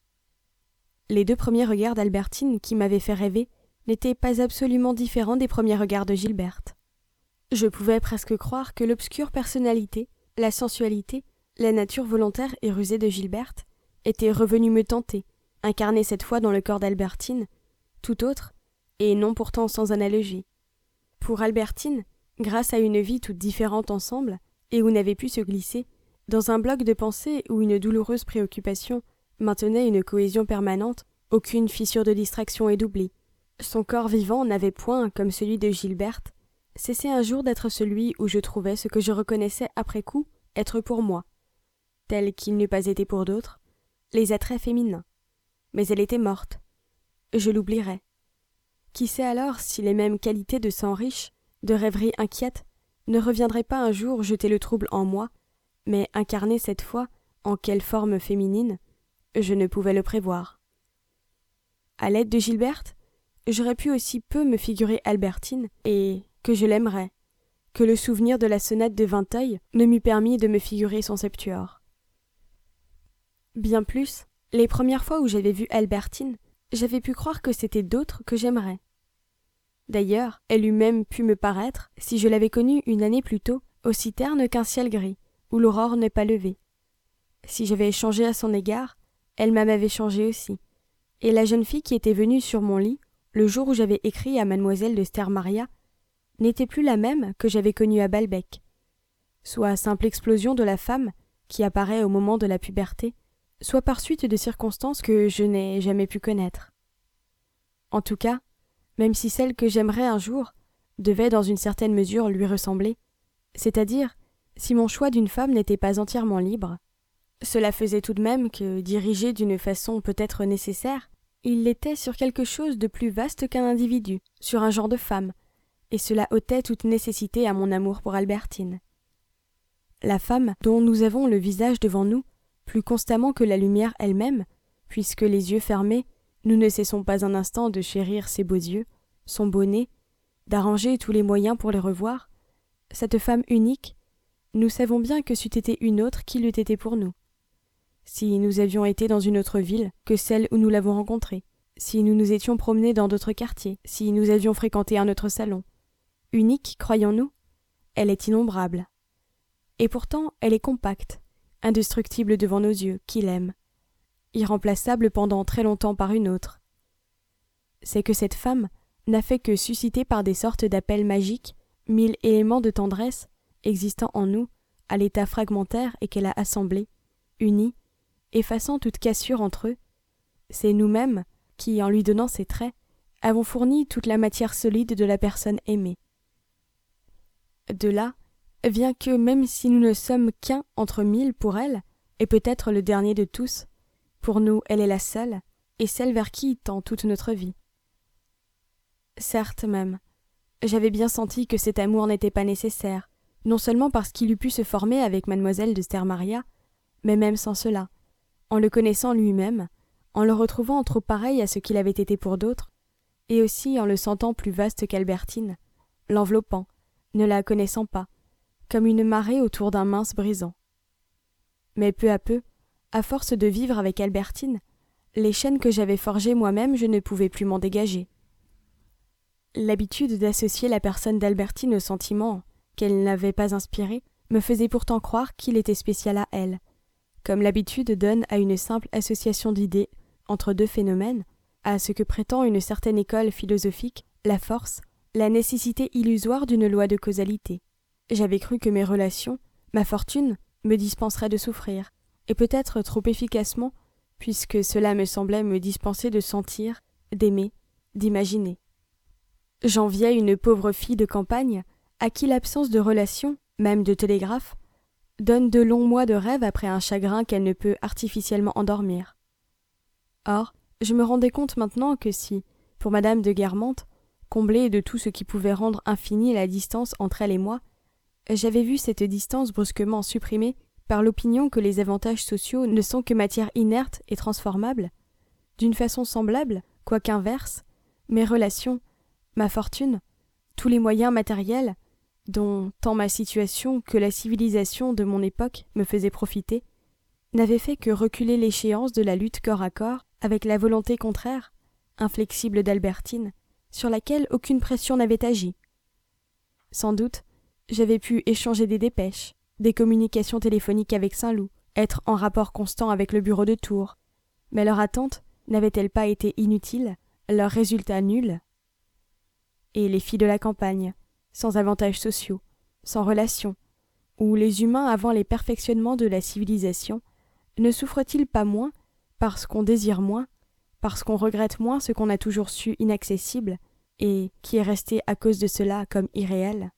Les deux premiers regards d'Albertine qui m'avaient fait rêver n'étaient pas absolument différents des premiers regards de Gilberte. Je pouvais presque croire que l'obscure personnalité, la sensualité, la nature volontaire et rusée de Gilberte étaient revenus me tenter, incarnés cette fois dans le corps d'Albertine, tout autre, et non pourtant sans analogie. Pour Albertine, grâce à une vie toute différente ensemble, et où n'avait pu se glisser, dans un bloc de pensée où une douloureuse préoccupation maintenait une cohésion permanente, aucune fissure de distraction et d'oubli. Son corps vivant n'avait point, comme celui de Gilberte, cessé un jour d'être celui où je trouvais ce que je reconnaissais après coup être pour moi, tel qu'il n'eût pas été pour d'autres, les attraits féminins. Mais elle était morte. Je l'oublierais. Qui sait alors si les mêmes qualités de sang riche, de rêverie inquiète, ne reviendraient pas un jour jeter le trouble en moi, mais incarner cette fois en quelle forme féminine, je ne pouvais le prévoir. À l'aide de Gilberte, j'aurais pu aussi peu me figurer Albertine, et que je l'aimerais, que le souvenir de la sonate de Vinteuil ne m'eût permis de me figurer son septuor. Bien plus, les premières fois où j'avais vu Albertine, j'avais pu croire que c'était d'autres que j'aimerais. D'ailleurs, elle eût même pu me paraître, si je l'avais connue une année plus tôt, aussi terne qu'un ciel gris, où l'aurore n'est pas levée. Si j'avais changé à son égard, elle m'avait changé aussi, et la jeune fille qui était venue sur mon lit, le jour où j'avais écrit à mademoiselle de Stermaria, n'était plus la même que j'avais connue à Balbec, soit simple explosion de la femme qui apparaît au moment de la puberté, soit par suite de circonstances que je n'ai jamais pu connaître. En tout cas, même si celle que j'aimerais un jour devait dans une certaine mesure lui ressembler, c'est-à-dire si mon choix d'une femme n'était pas entièrement libre, cela faisait tout de même que, dirigé d'une façon peut-être nécessaire, il l'était sur quelque chose de plus vaste qu'un individu, sur un genre de femme, et cela ôtait toute nécessité à mon amour pour Albertine. La femme dont nous avons le visage devant nous, plus constamment que la lumière elle-même, puisque les yeux fermés, nous ne cessons pas un instant de chérir ses beaux yeux, son beau nez, d'arranger tous les moyens pour les revoir, cette femme unique, nous savons bien que c'eût été une autre qui l'eût été pour nous. Si nous avions été dans une autre ville que celle où nous l'avons rencontrée, si nous nous étions promenés dans d'autres quartiers, si nous avions fréquenté un autre salon. Unique, croyons-nous, elle est innombrable. Et pourtant, elle est compacte, indestructible devant nos yeux, qui l'aiment, irremplaçable pendant très longtemps par une autre. C'est que cette femme n'a fait que susciter par des sortes d'appels magiques mille éléments de tendresse existant en nous à l'état fragmentaire et qu'elle a assemblés, unis, effaçant toute cassure entre eux. C'est nous-mêmes qui, en lui donnant ces traits, avons fourni toute la matière solide de la personne aimée. De là vient que, même si nous ne sommes qu'un entre mille pour elle, et peut-être le dernier de tous, pour nous elle est la seule, et celle vers qui tend toute notre vie. Certes même, j'avais bien senti que cet amour n'était pas nécessaire, non seulement parce qu'il eût pu se former avec mademoiselle de Stermaria, mais même sans cela, en le connaissant lui-même, en le retrouvant trop pareil à ce qu'il avait été pour d'autres, et aussi en le sentant plus vaste qu'Albertine, l'enveloppant, ne la connaissant pas, comme une marée autour d'un mince brisant. Mais peu à peu, à force de vivre avec Albertine, les chaînes que j'avais forgées moi-même, je ne pouvais plus m'en dégager. L'habitude d'associer la personne d'Albertine aux sentiments qu'elle n'avait pas inspirés me faisait pourtant croire qu'il était spécial à elle, comme l'habitude donne à une simple association d'idées entre deux phénomènes, à ce que prétend une certaine école philosophique, la force, la nécessité illusoire d'une loi de causalité. J'avais cru que mes relations, ma fortune, me dispenseraient de souffrir, et peut-être trop efficacement, puisque cela me semblait me dispenser de sentir, d'aimer, d'imaginer. J'enviais une pauvre fille de campagne, à qui l'absence de relations, même de télégraphe, donne de longs mois de rêve après un chagrin qu'elle ne peut artificiellement endormir. Or, je me rendais compte maintenant que si, pour madame de Guermantes, comblée de tout ce qui pouvait rendre infinie la distance entre elle et moi, j'avais vu cette distance brusquement supprimée par l'opinion que les avantages sociaux ne sont que matière inerte et transformable, d'une façon semblable, quoiqu'inverse, mes relations, ma fortune, tous les moyens matériels, dont tant ma situation que la civilisation de mon époque me faisait profiter, n'avaient fait que reculer l'échéance de la lutte corps à corps avec la volonté contraire, inflexible d'Albertine, sur laquelle aucune pression n'avait agi. Sans doute, j'avais pu échanger des dépêches, des communications téléphoniques avec Saint-Loup, être en rapport constant avec le bureau de Tours, mais leur attente n'avait-elle pas été inutile, leur résultat nul? Et les filles de la campagne, sans avantages sociaux, sans relations, où les humains avant les perfectionnements de la civilisation, ne souffrent-ils pas moins parce qu'on désire moins, parce qu'on regrette moins ce qu'on a toujours su inaccessible et qui est resté à cause de cela comme irréel?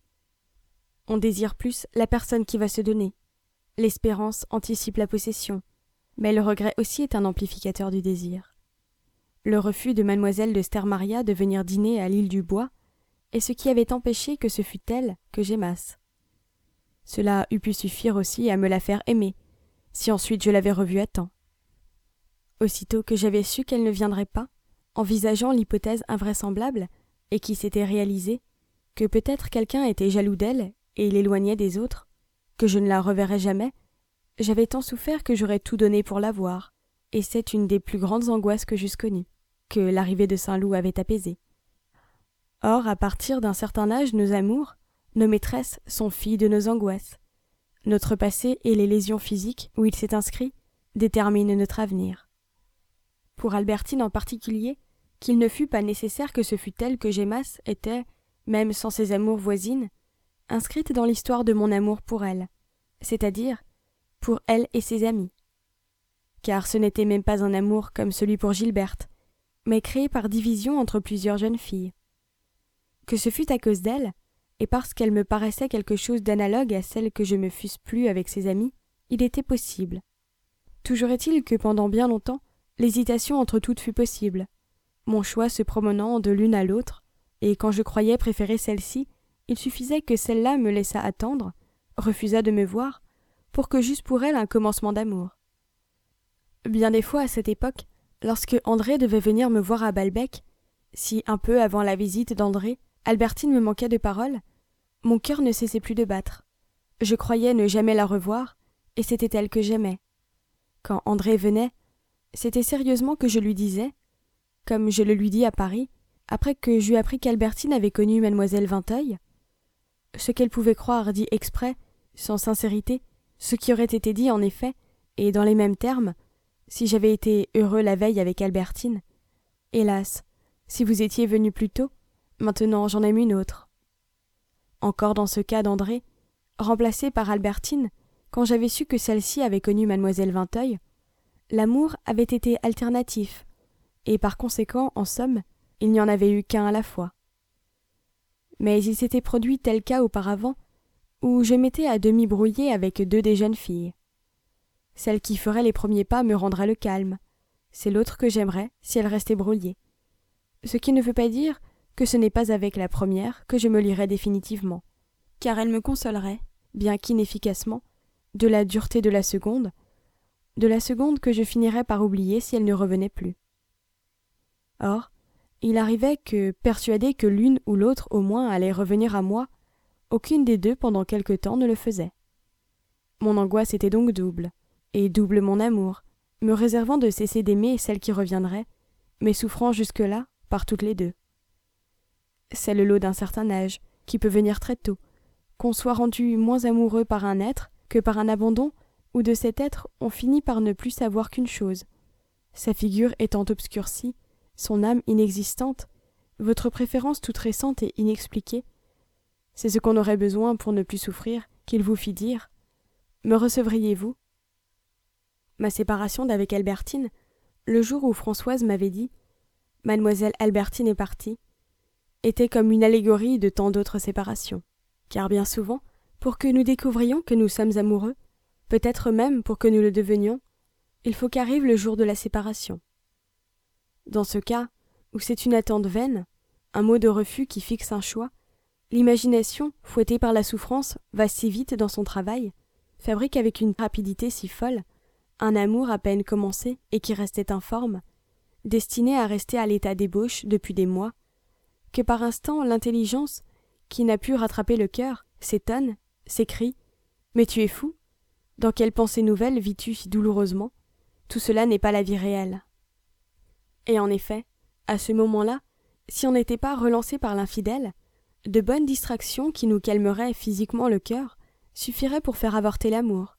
On désire plus la personne qui va se donner. L'espérance anticipe la possession, mais le regret aussi est un amplificateur du désir. Le refus de mademoiselle de Stermaria de venir dîner à l'île du Bois est ce qui avait empêché que ce fût elle que j'aimasse. Cela eût pu suffire aussi à me la faire aimer, si ensuite je l'avais revue à temps. Aussitôt que j'avais su qu'elle ne viendrait pas, envisageant l'hypothèse invraisemblable, et qui s'était réalisée, que peut-être quelqu'un était jaloux d'elle et l'éloignait des autres, que je ne la reverrais jamais, j'avais tant souffert que j'aurais tout donné pour la voir, et c'est une des plus grandes angoisses que j'eusse connues, que l'arrivée de Saint-Loup avait apaisée. Or, à partir d'un certain âge, nos amours, nos maîtresses sont filles de nos angoisses. Notre passé et les lésions physiques où il s'est inscrit déterminent notre avenir. Pour Albertine en particulier, qu'il ne fût pas nécessaire que ce fût elle que j'aimasse, était, même sans ses amours voisines, inscrite dans l'histoire de mon amour pour elle, c'est-à-dire pour elle et ses amis. Car ce n'était même pas un amour comme celui pour Gilberte, mais créé par division entre plusieurs jeunes filles. Que ce fût à cause d'elle, et parce qu'elle me paraissait quelque chose d'analogue à celle que je me fusse plu avec ses amis, il était possible. Toujours est-il que pendant bien longtemps, l'hésitation entre toutes fut possible, mon choix se promenant de l'une à l'autre, et quand je croyais préférer celle-ci, il suffisait que celle-là me laissât attendre, refusât de me voir, pour que j'eusse pour elle un commencement d'amour. Bien des fois à cette époque, lorsque André devait venir me voir à Balbec, si un peu avant la visite d'André, Albertine me manquait de parole, mon cœur ne cessait plus de battre. Je croyais ne jamais la revoir, et c'était elle que j'aimais. Quand André venait, c'était sérieusement que je lui disais, comme je le lui dis à Paris, après que j'eus appris qu'Albertine avait connu mademoiselle Vinteuil, ce qu'elle pouvait croire dit exprès, sans sincérité, ce qui aurait été dit en effet, et dans les mêmes termes, si j'avais été heureux la veille avec Albertine. Hélas, si vous étiez venu plus tôt, maintenant j'en aime une autre. Encore dans ce cas d'André, remplacé par Albertine, quand j'avais su que celle-ci avait connu mademoiselle Vinteuil, L'amour avait été alternatif, et par conséquent, en somme, il n'y en avait eu qu'un à la fois. Mais il s'était produit tel cas auparavant, où je m'étais à demi brouillée avec deux des jeunes filles. Celle qui ferait les premiers pas me rendrait le calme, c'est l'autre que j'aimerais si elle restait brouillée. Ce qui ne veut pas dire que ce n'est pas avec la première que je me lierais définitivement, car elle me consolerait, bien qu'inefficacement, de la dureté de la seconde, de la seconde que je finirais par oublier si elle ne revenait plus. Or, il arrivait que, persuadée que l'une ou l'autre au moins allait revenir à moi, aucune des deux pendant quelque temps ne le faisait. Mon angoisse était donc double, et double mon amour, me réservant de cesser d'aimer celle qui reviendrait, mais souffrant jusque-là par toutes les deux. C'est le lot d'un certain âge, qui peut venir très tôt, qu'on soit rendu moins amoureux par un être que par un abandon, où de cet être on finit par ne plus savoir qu'une chose. Sa figure étant obscurcie, son âme inexistante, votre préférence toute récente et inexpliquée, c'est ce qu'on aurait besoin pour ne plus souffrir, qu'il vous fit dire « Me recevriez-vous » Ma séparation d'avec Albertine, le jour où Françoise m'avait dit « Mademoiselle Albertine est partie », était comme une allégorie de tant d'autres séparations. Car bien souvent, pour que nous découvrions que nous sommes amoureux, peut-être même pour que nous le devenions, il faut qu'arrive le jour de la séparation. Dans ce cas, où c'est une attente vaine, un mot de refus qui fixe un choix, l'imagination, fouettée par la souffrance, va si vite dans son travail, fabrique avec une rapidité si folle, un amour à peine commencé et qui restait informe, destiné à rester à l'état d'ébauche depuis des mois, que par instant l'intelligence, qui n'a pu rattraper le cœur, s'étonne, s'écrie « Mais tu es fou ? Dans quelle pensée nouvelle vis-tu si douloureusement ? Tout cela n'est pas la vie réelle. » Et en effet, à ce moment-là, si on n'était pas relancé par l'infidèle, de bonnes distractions qui nous calmeraient physiquement le cœur suffiraient pour faire avorter l'amour.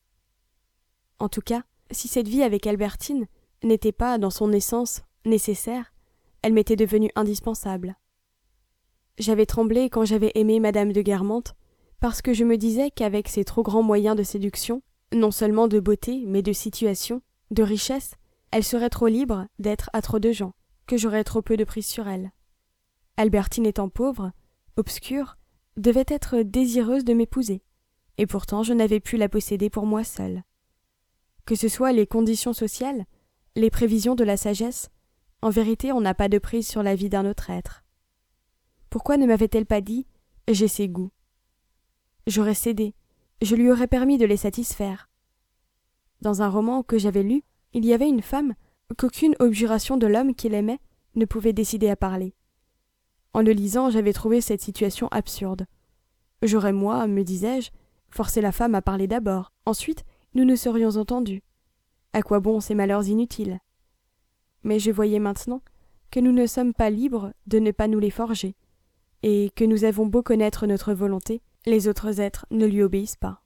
En tout cas, si cette vie avec Albertine n'était pas, dans son essence, nécessaire, elle m'était devenue indispensable. J'avais tremblé quand j'avais aimé Madame de Guermantes, parce que je me disais qu'avec ses trop grands moyens de séduction, non seulement de beauté, mais de situation, de richesse, elle serait trop libre d'être à trop de gens, que j'aurais trop peu de prise sur elle. Albertine étant pauvre, obscure, devait être désireuse de m'épouser, et pourtant je n'avais pu la posséder pour moi seule. Que ce soit les conditions sociales, les prévisions de la sagesse, en vérité on n'a pas de prise sur la vie d'un autre être. Pourquoi ne m'avait-elle pas dit « j'ai ses goûts » ? J'aurais cédé, je lui aurais permis de les satisfaire. Dans un roman que j'avais lu, il y avait une femme qu'aucune objuration de l'homme qui l'aimait ne pouvait décider à parler. En le lisant, j'avais trouvé cette situation absurde. J'aurais, moi, me disais-je, forcé la femme à parler d'abord, ensuite nous nous serions entendus. À quoi bon ces malheurs inutiles ? Mais je voyais maintenant que nous ne sommes pas libres de ne pas nous les forger, et que nous avons beau connaître notre volonté, les autres êtres ne lui obéissent pas.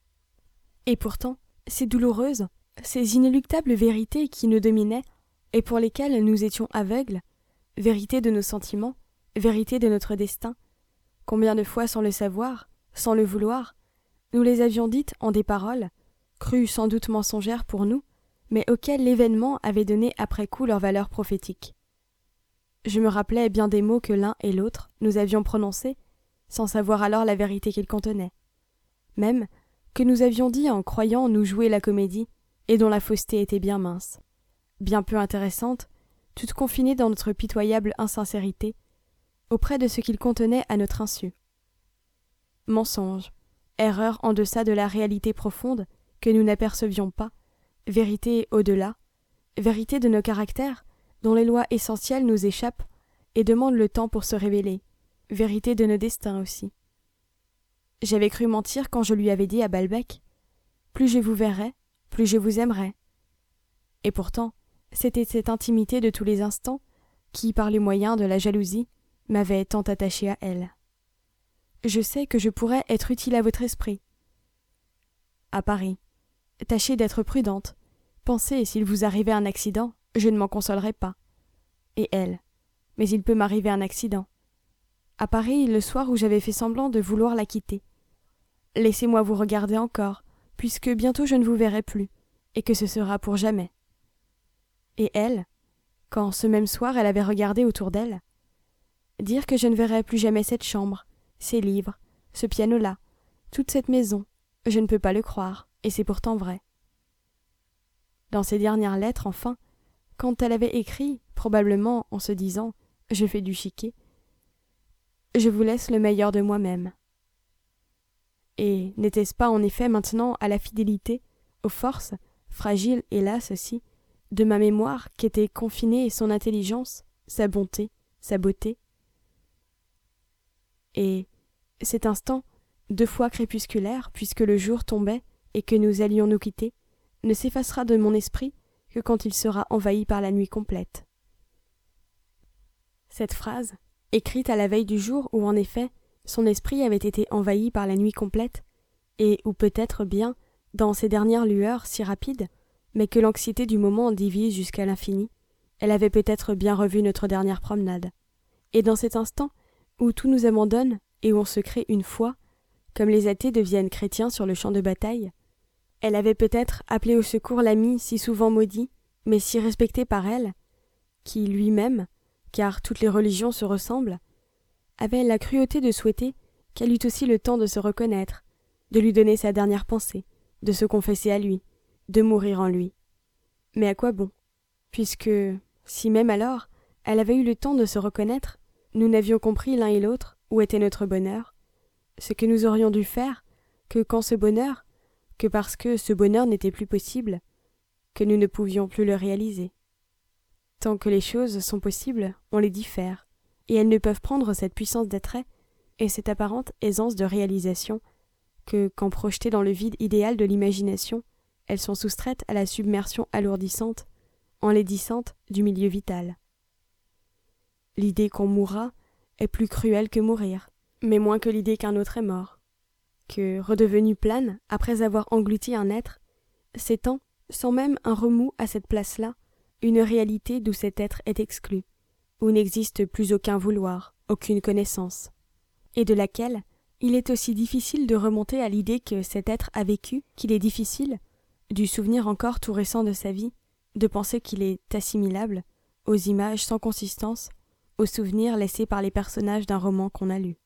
Et pourtant, ces douloureuses, ces inéluctables vérités qui nous dominaient et pour lesquelles nous étions aveugles, vérités de nos sentiments, vérités de notre destin, combien de fois sans le savoir, sans le vouloir, nous les avions dites en des paroles, crues sans doute mensongères pour nous, mais auxquelles l'événement avait donné après coup leur valeur prophétique. Je me rappelais bien des mots que l'un et l'autre nous avions prononcés, sans savoir alors la vérité qu'ils contenaient. Même que nous avions dit en croyant nous jouer la comédie, et dont la fausseté était bien mince, bien peu intéressante, toute confinée dans notre pitoyable insincérité, auprès de ce qu'il contenait à notre insu. Mensonge, erreur en deçà de la réalité profonde que nous n'apercevions pas, vérité au-delà, vérité de nos caractères, dont les lois essentielles nous échappent et demandent le temps pour se révéler, vérité de nos destins aussi. J'avais cru mentir quand je lui avais dit à Balbec « Plus je vous verrai, plus je vous aimerai ». Et pourtant, c'était cette intimité de tous les instants qui, par les moyens de la jalousie, m'avait tant attaché à elle. Je sais que je pourrais être utile à votre esprit. À Paris, tâchez d'être prudente. Pensez, s'il vous arrivait un accident, je ne m'en consolerai pas. Et elle, mais il peut m'arriver un accident. À Paris, le soir où j'avais fait semblant de vouloir la quitter. Laissez-moi vous regarder encore, puisque bientôt je ne vous verrai plus, et que ce sera pour jamais. Et elle, quand ce même soir elle avait regardé autour d'elle, dire que je ne verrais plus jamais cette chambre, ces livres, ce piano-là, toute cette maison, je ne peux pas le croire, et c'est pourtant vrai. Dans ses dernières lettres, enfin, quand elle avait écrit, probablement en se disant « je fais du chiquet », je vous laisse le meilleur de moi-même. Et n'était-ce pas en effet maintenant à la fidélité, aux forces, fragiles hélas aussi, de ma mémoire qu'était confinée son intelligence, sa bonté, sa beauté? Et cet instant, deux fois crépusculaire, puisque le jour tombait et que nous allions nous quitter, ne s'effacera de mon esprit que quand il sera envahi par la nuit complète. Cette phrase, écrite à la veille du jour où en effet son esprit avait été envahi par la nuit complète, et où peut-être bien, dans ces dernières lueurs si rapides, mais que l'anxiété du moment divise jusqu'à l'infini, elle avait peut-être bien revu notre dernière promenade. Et dans cet instant où tout nous abandonne et où on se crée une foi, comme les athées deviennent chrétiens sur le champ de bataille, elle avait peut-être appelé au secours l'ami si souvent maudit, mais si respecté par elle, qui lui-même, car toutes les religions se ressemblent, avait la cruauté de souhaiter qu'elle eût aussi le temps de se reconnaître, de lui donner sa dernière pensée, de se confesser à lui, de mourir en lui. Mais à quoi bon? Puisque, si même alors, elle avait eu le temps de se reconnaître, nous n'avions compris l'un et l'autre où était notre bonheur, ce que nous aurions dû faire, que quand ce bonheur, que parce que ce bonheur n'était plus possible, que nous ne pouvions plus le réaliser. Tant que les choses sont possibles, on les diffère, et elles ne peuvent prendre cette puissance d'attrait et cette apparente aisance de réalisation que, quand projetées dans le vide idéal de l'imagination, elles sont soustraites à la submersion alourdissante, enlaidissante du milieu vital. L'idée qu'on mourra est plus cruelle que mourir, mais moins que l'idée qu'un autre est mort, que, redevenu plane, après avoir englouti un être, s'étend, sans même un remous à cette place-là, une réalité d'où cet être est exclu, où n'existe plus aucun vouloir, aucune connaissance, et de laquelle il est aussi difficile de remonter à l'idée que cet être a vécu, qu'il est difficile, du souvenir encore tout récent de sa vie, de penser qu'il est assimilable aux images sans consistance, aux souvenirs laissés par les personnages d'un roman qu'on a lu.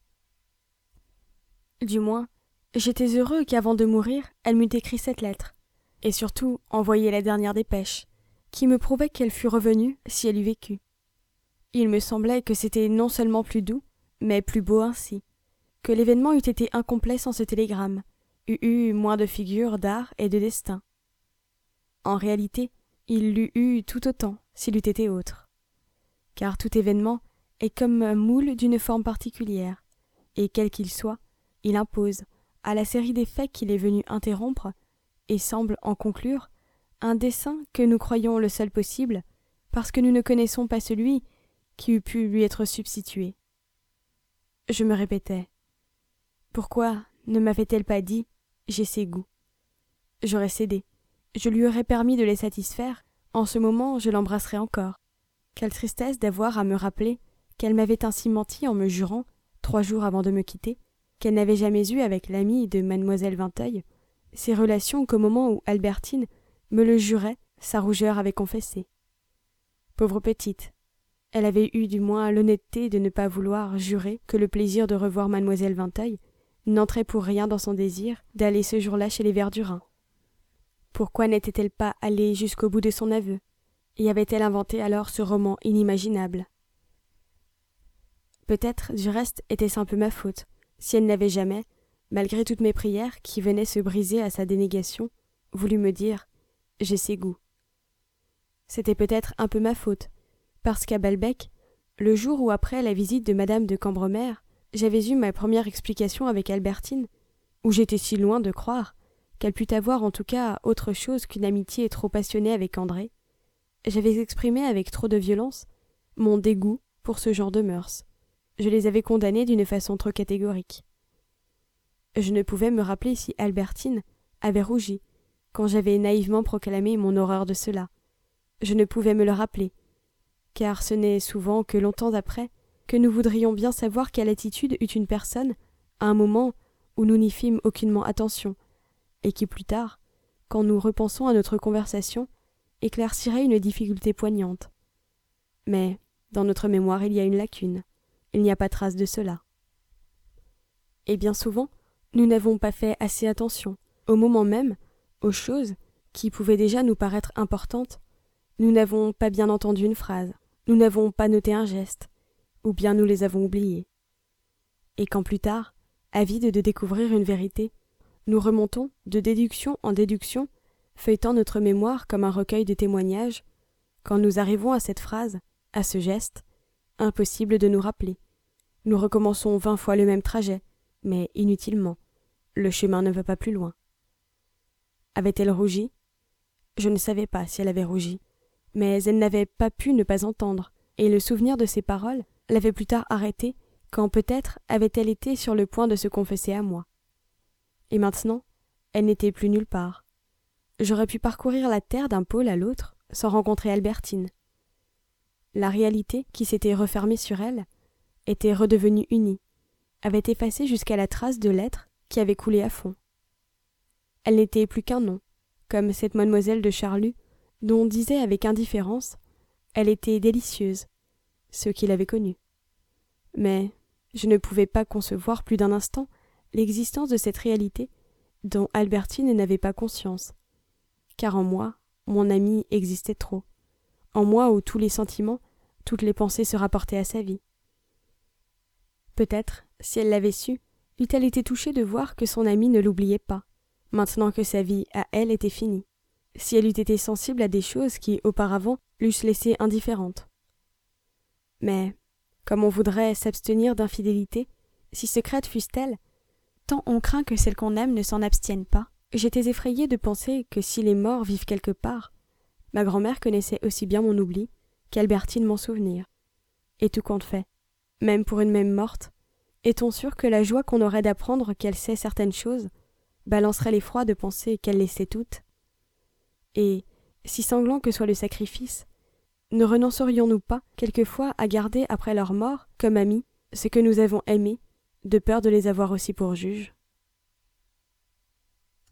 Du moins, j'étais heureux qu'avant de mourir, elle m'eût écrit cette lettre, et surtout envoyé la dernière dépêche, qui me prouvait qu'elle fût revenue si elle eût vécu. Il me semblait que c'était non seulement plus doux, mais plus beau ainsi, que l'événement eût été incomplet sans ce télégramme, eût eu moins de figures, d'art et de destin. En réalité, il l'eût eu tout autant s'il eût été autre. Car tout événement est comme un moule d'une forme particulière, et quel qu'il soit, il impose, à la série des faits qu'il est venu interrompre, et semble en conclure, un dessein que nous croyons le seul possible, parce que nous ne connaissons pas celui qui eût pu lui être substitué. Je me répétais, pourquoi ne m'avait-elle pas dit « j'ai ses goûts » J'aurais cédé, je lui aurais permis de les satisfaire, en ce moment je l'embrasserais encore. Quelle tristesse d'avoir à me rappeler qu'elle m'avait ainsi menti en me jurant, trois jours avant de me quitter, qu'elle n'avait jamais eu avec l'amie de mademoiselle Vinteuil ces relations qu'au moment où Albertine me le jurait, sa rougeur avait confessé. Pauvre petite, elle avait eu du moins l'honnêteté de ne pas vouloir jurer que le plaisir de revoir mademoiselle Vinteuil n'entrait pour rien dans son désir d'aller ce jour-là chez les Verdurins. Pourquoi n'était-elle pas allée jusqu'au bout de son aveu, et avait-elle inventé alors ce roman inimaginable? Peut-être, du reste, était-ce un peu ma faute, si elle n'avait jamais, malgré toutes mes prières qui venaient se briser à sa dénégation, voulu me dire « j'ai ses goûts ». C'était peut-être un peu ma faute, parce qu'à Balbec, le jour où après la visite de madame de Cambremer, j'avais eu ma première explication avec Albertine, où j'étais si loin de croire qu'elle pût avoir en tout cas autre chose qu'une amitié trop passionnée avec André, j'avais exprimé avec trop de violence mon dégoût pour ce genre de mœurs. Je les avais condamnées d'une façon trop catégorique. Je ne pouvais me rappeler si Albertine avait rougi quand j'avais naïvement proclamé mon horreur de cela. Je ne pouvais me le rappeler, car ce n'est souvent que longtemps après que nous voudrions bien savoir quelle attitude eut une personne à un moment où nous n'y fîmes aucunement attention, et qui plus tard, quand nous repensons à notre conversation, éclaircirait une difficulté poignante. Mais, dans notre mémoire, il y a une lacune. Il n'y a pas trace de cela. Et bien souvent, nous n'avons pas fait assez attention. Au moment même, aux choses qui pouvaient déjà nous paraître importantes, nous n'avons pas bien entendu une phrase, nous n'avons pas noté un geste, ou bien nous les avons oubliés. Et quand plus tard, avides de découvrir une vérité, nous remontons de déduction en déduction, feuilletant notre mémoire comme un recueil de témoignages, quand nous arrivons à cette phrase, à ce geste, impossible de nous rappeler. Nous recommençons vingt fois le même trajet, mais inutilement. Le chemin ne va pas plus loin. Avait-elle rougi ? Je ne savais pas si elle avait rougi, mais elle n'avait pas pu ne pas entendre, et le souvenir de ses paroles l'avait plus tard arrêtée quand peut-être avait-elle été sur le point de se confesser à moi. Et maintenant, elle n'était plus nulle part. J'aurais pu parcourir la terre d'un pôle à l'autre sans rencontrer Albertine. La réalité qui s'était refermée sur elle était redevenue unie, avait effacé jusqu'à la trace de l'être qui avait coulé à fond. Elle n'était plus qu'un nom, comme cette mademoiselle de Charlus, dont on disait avec indifférence « elle était délicieuse », ceux qui l'avaient connue. Mais je ne pouvais pas concevoir plus d'un instant l'existence de cette réalité dont Albertine n'avait pas conscience, car en moi, mon amie existait trop, en moi où tous les sentiments, toutes les pensées se rapportaient à sa vie. Peut-être, si elle l'avait su, eût-elle été touchée de voir que son amie ne l'oubliait pas, maintenant que sa vie à elle était finie, si elle eût été sensible à des choses qui, auparavant, l'eussent laissée indifférente. Mais, comme on voudrait s'abstenir d'infidélité, si secrètes fussent-elles, tant on craint que celles qu'on aime ne s'en abstiennent pas, j'étais effrayée de penser que si les morts vivent quelque part, ma grand-mère connaissait aussi bien mon oubli qu'Albertine mon souvenir. Et tout compte fait, même pour une même morte, est-on sûr que la joie qu'on aurait d'apprendre qu'elle sait certaines choses balancerait l'effroi de penser qu'elle les sait toutes? Et, si sanglant que soit le sacrifice, ne renoncerions-nous pas quelquefois à garder après leur mort, comme amis, ce que nous avons aimé, de peur de les avoir aussi pour juges?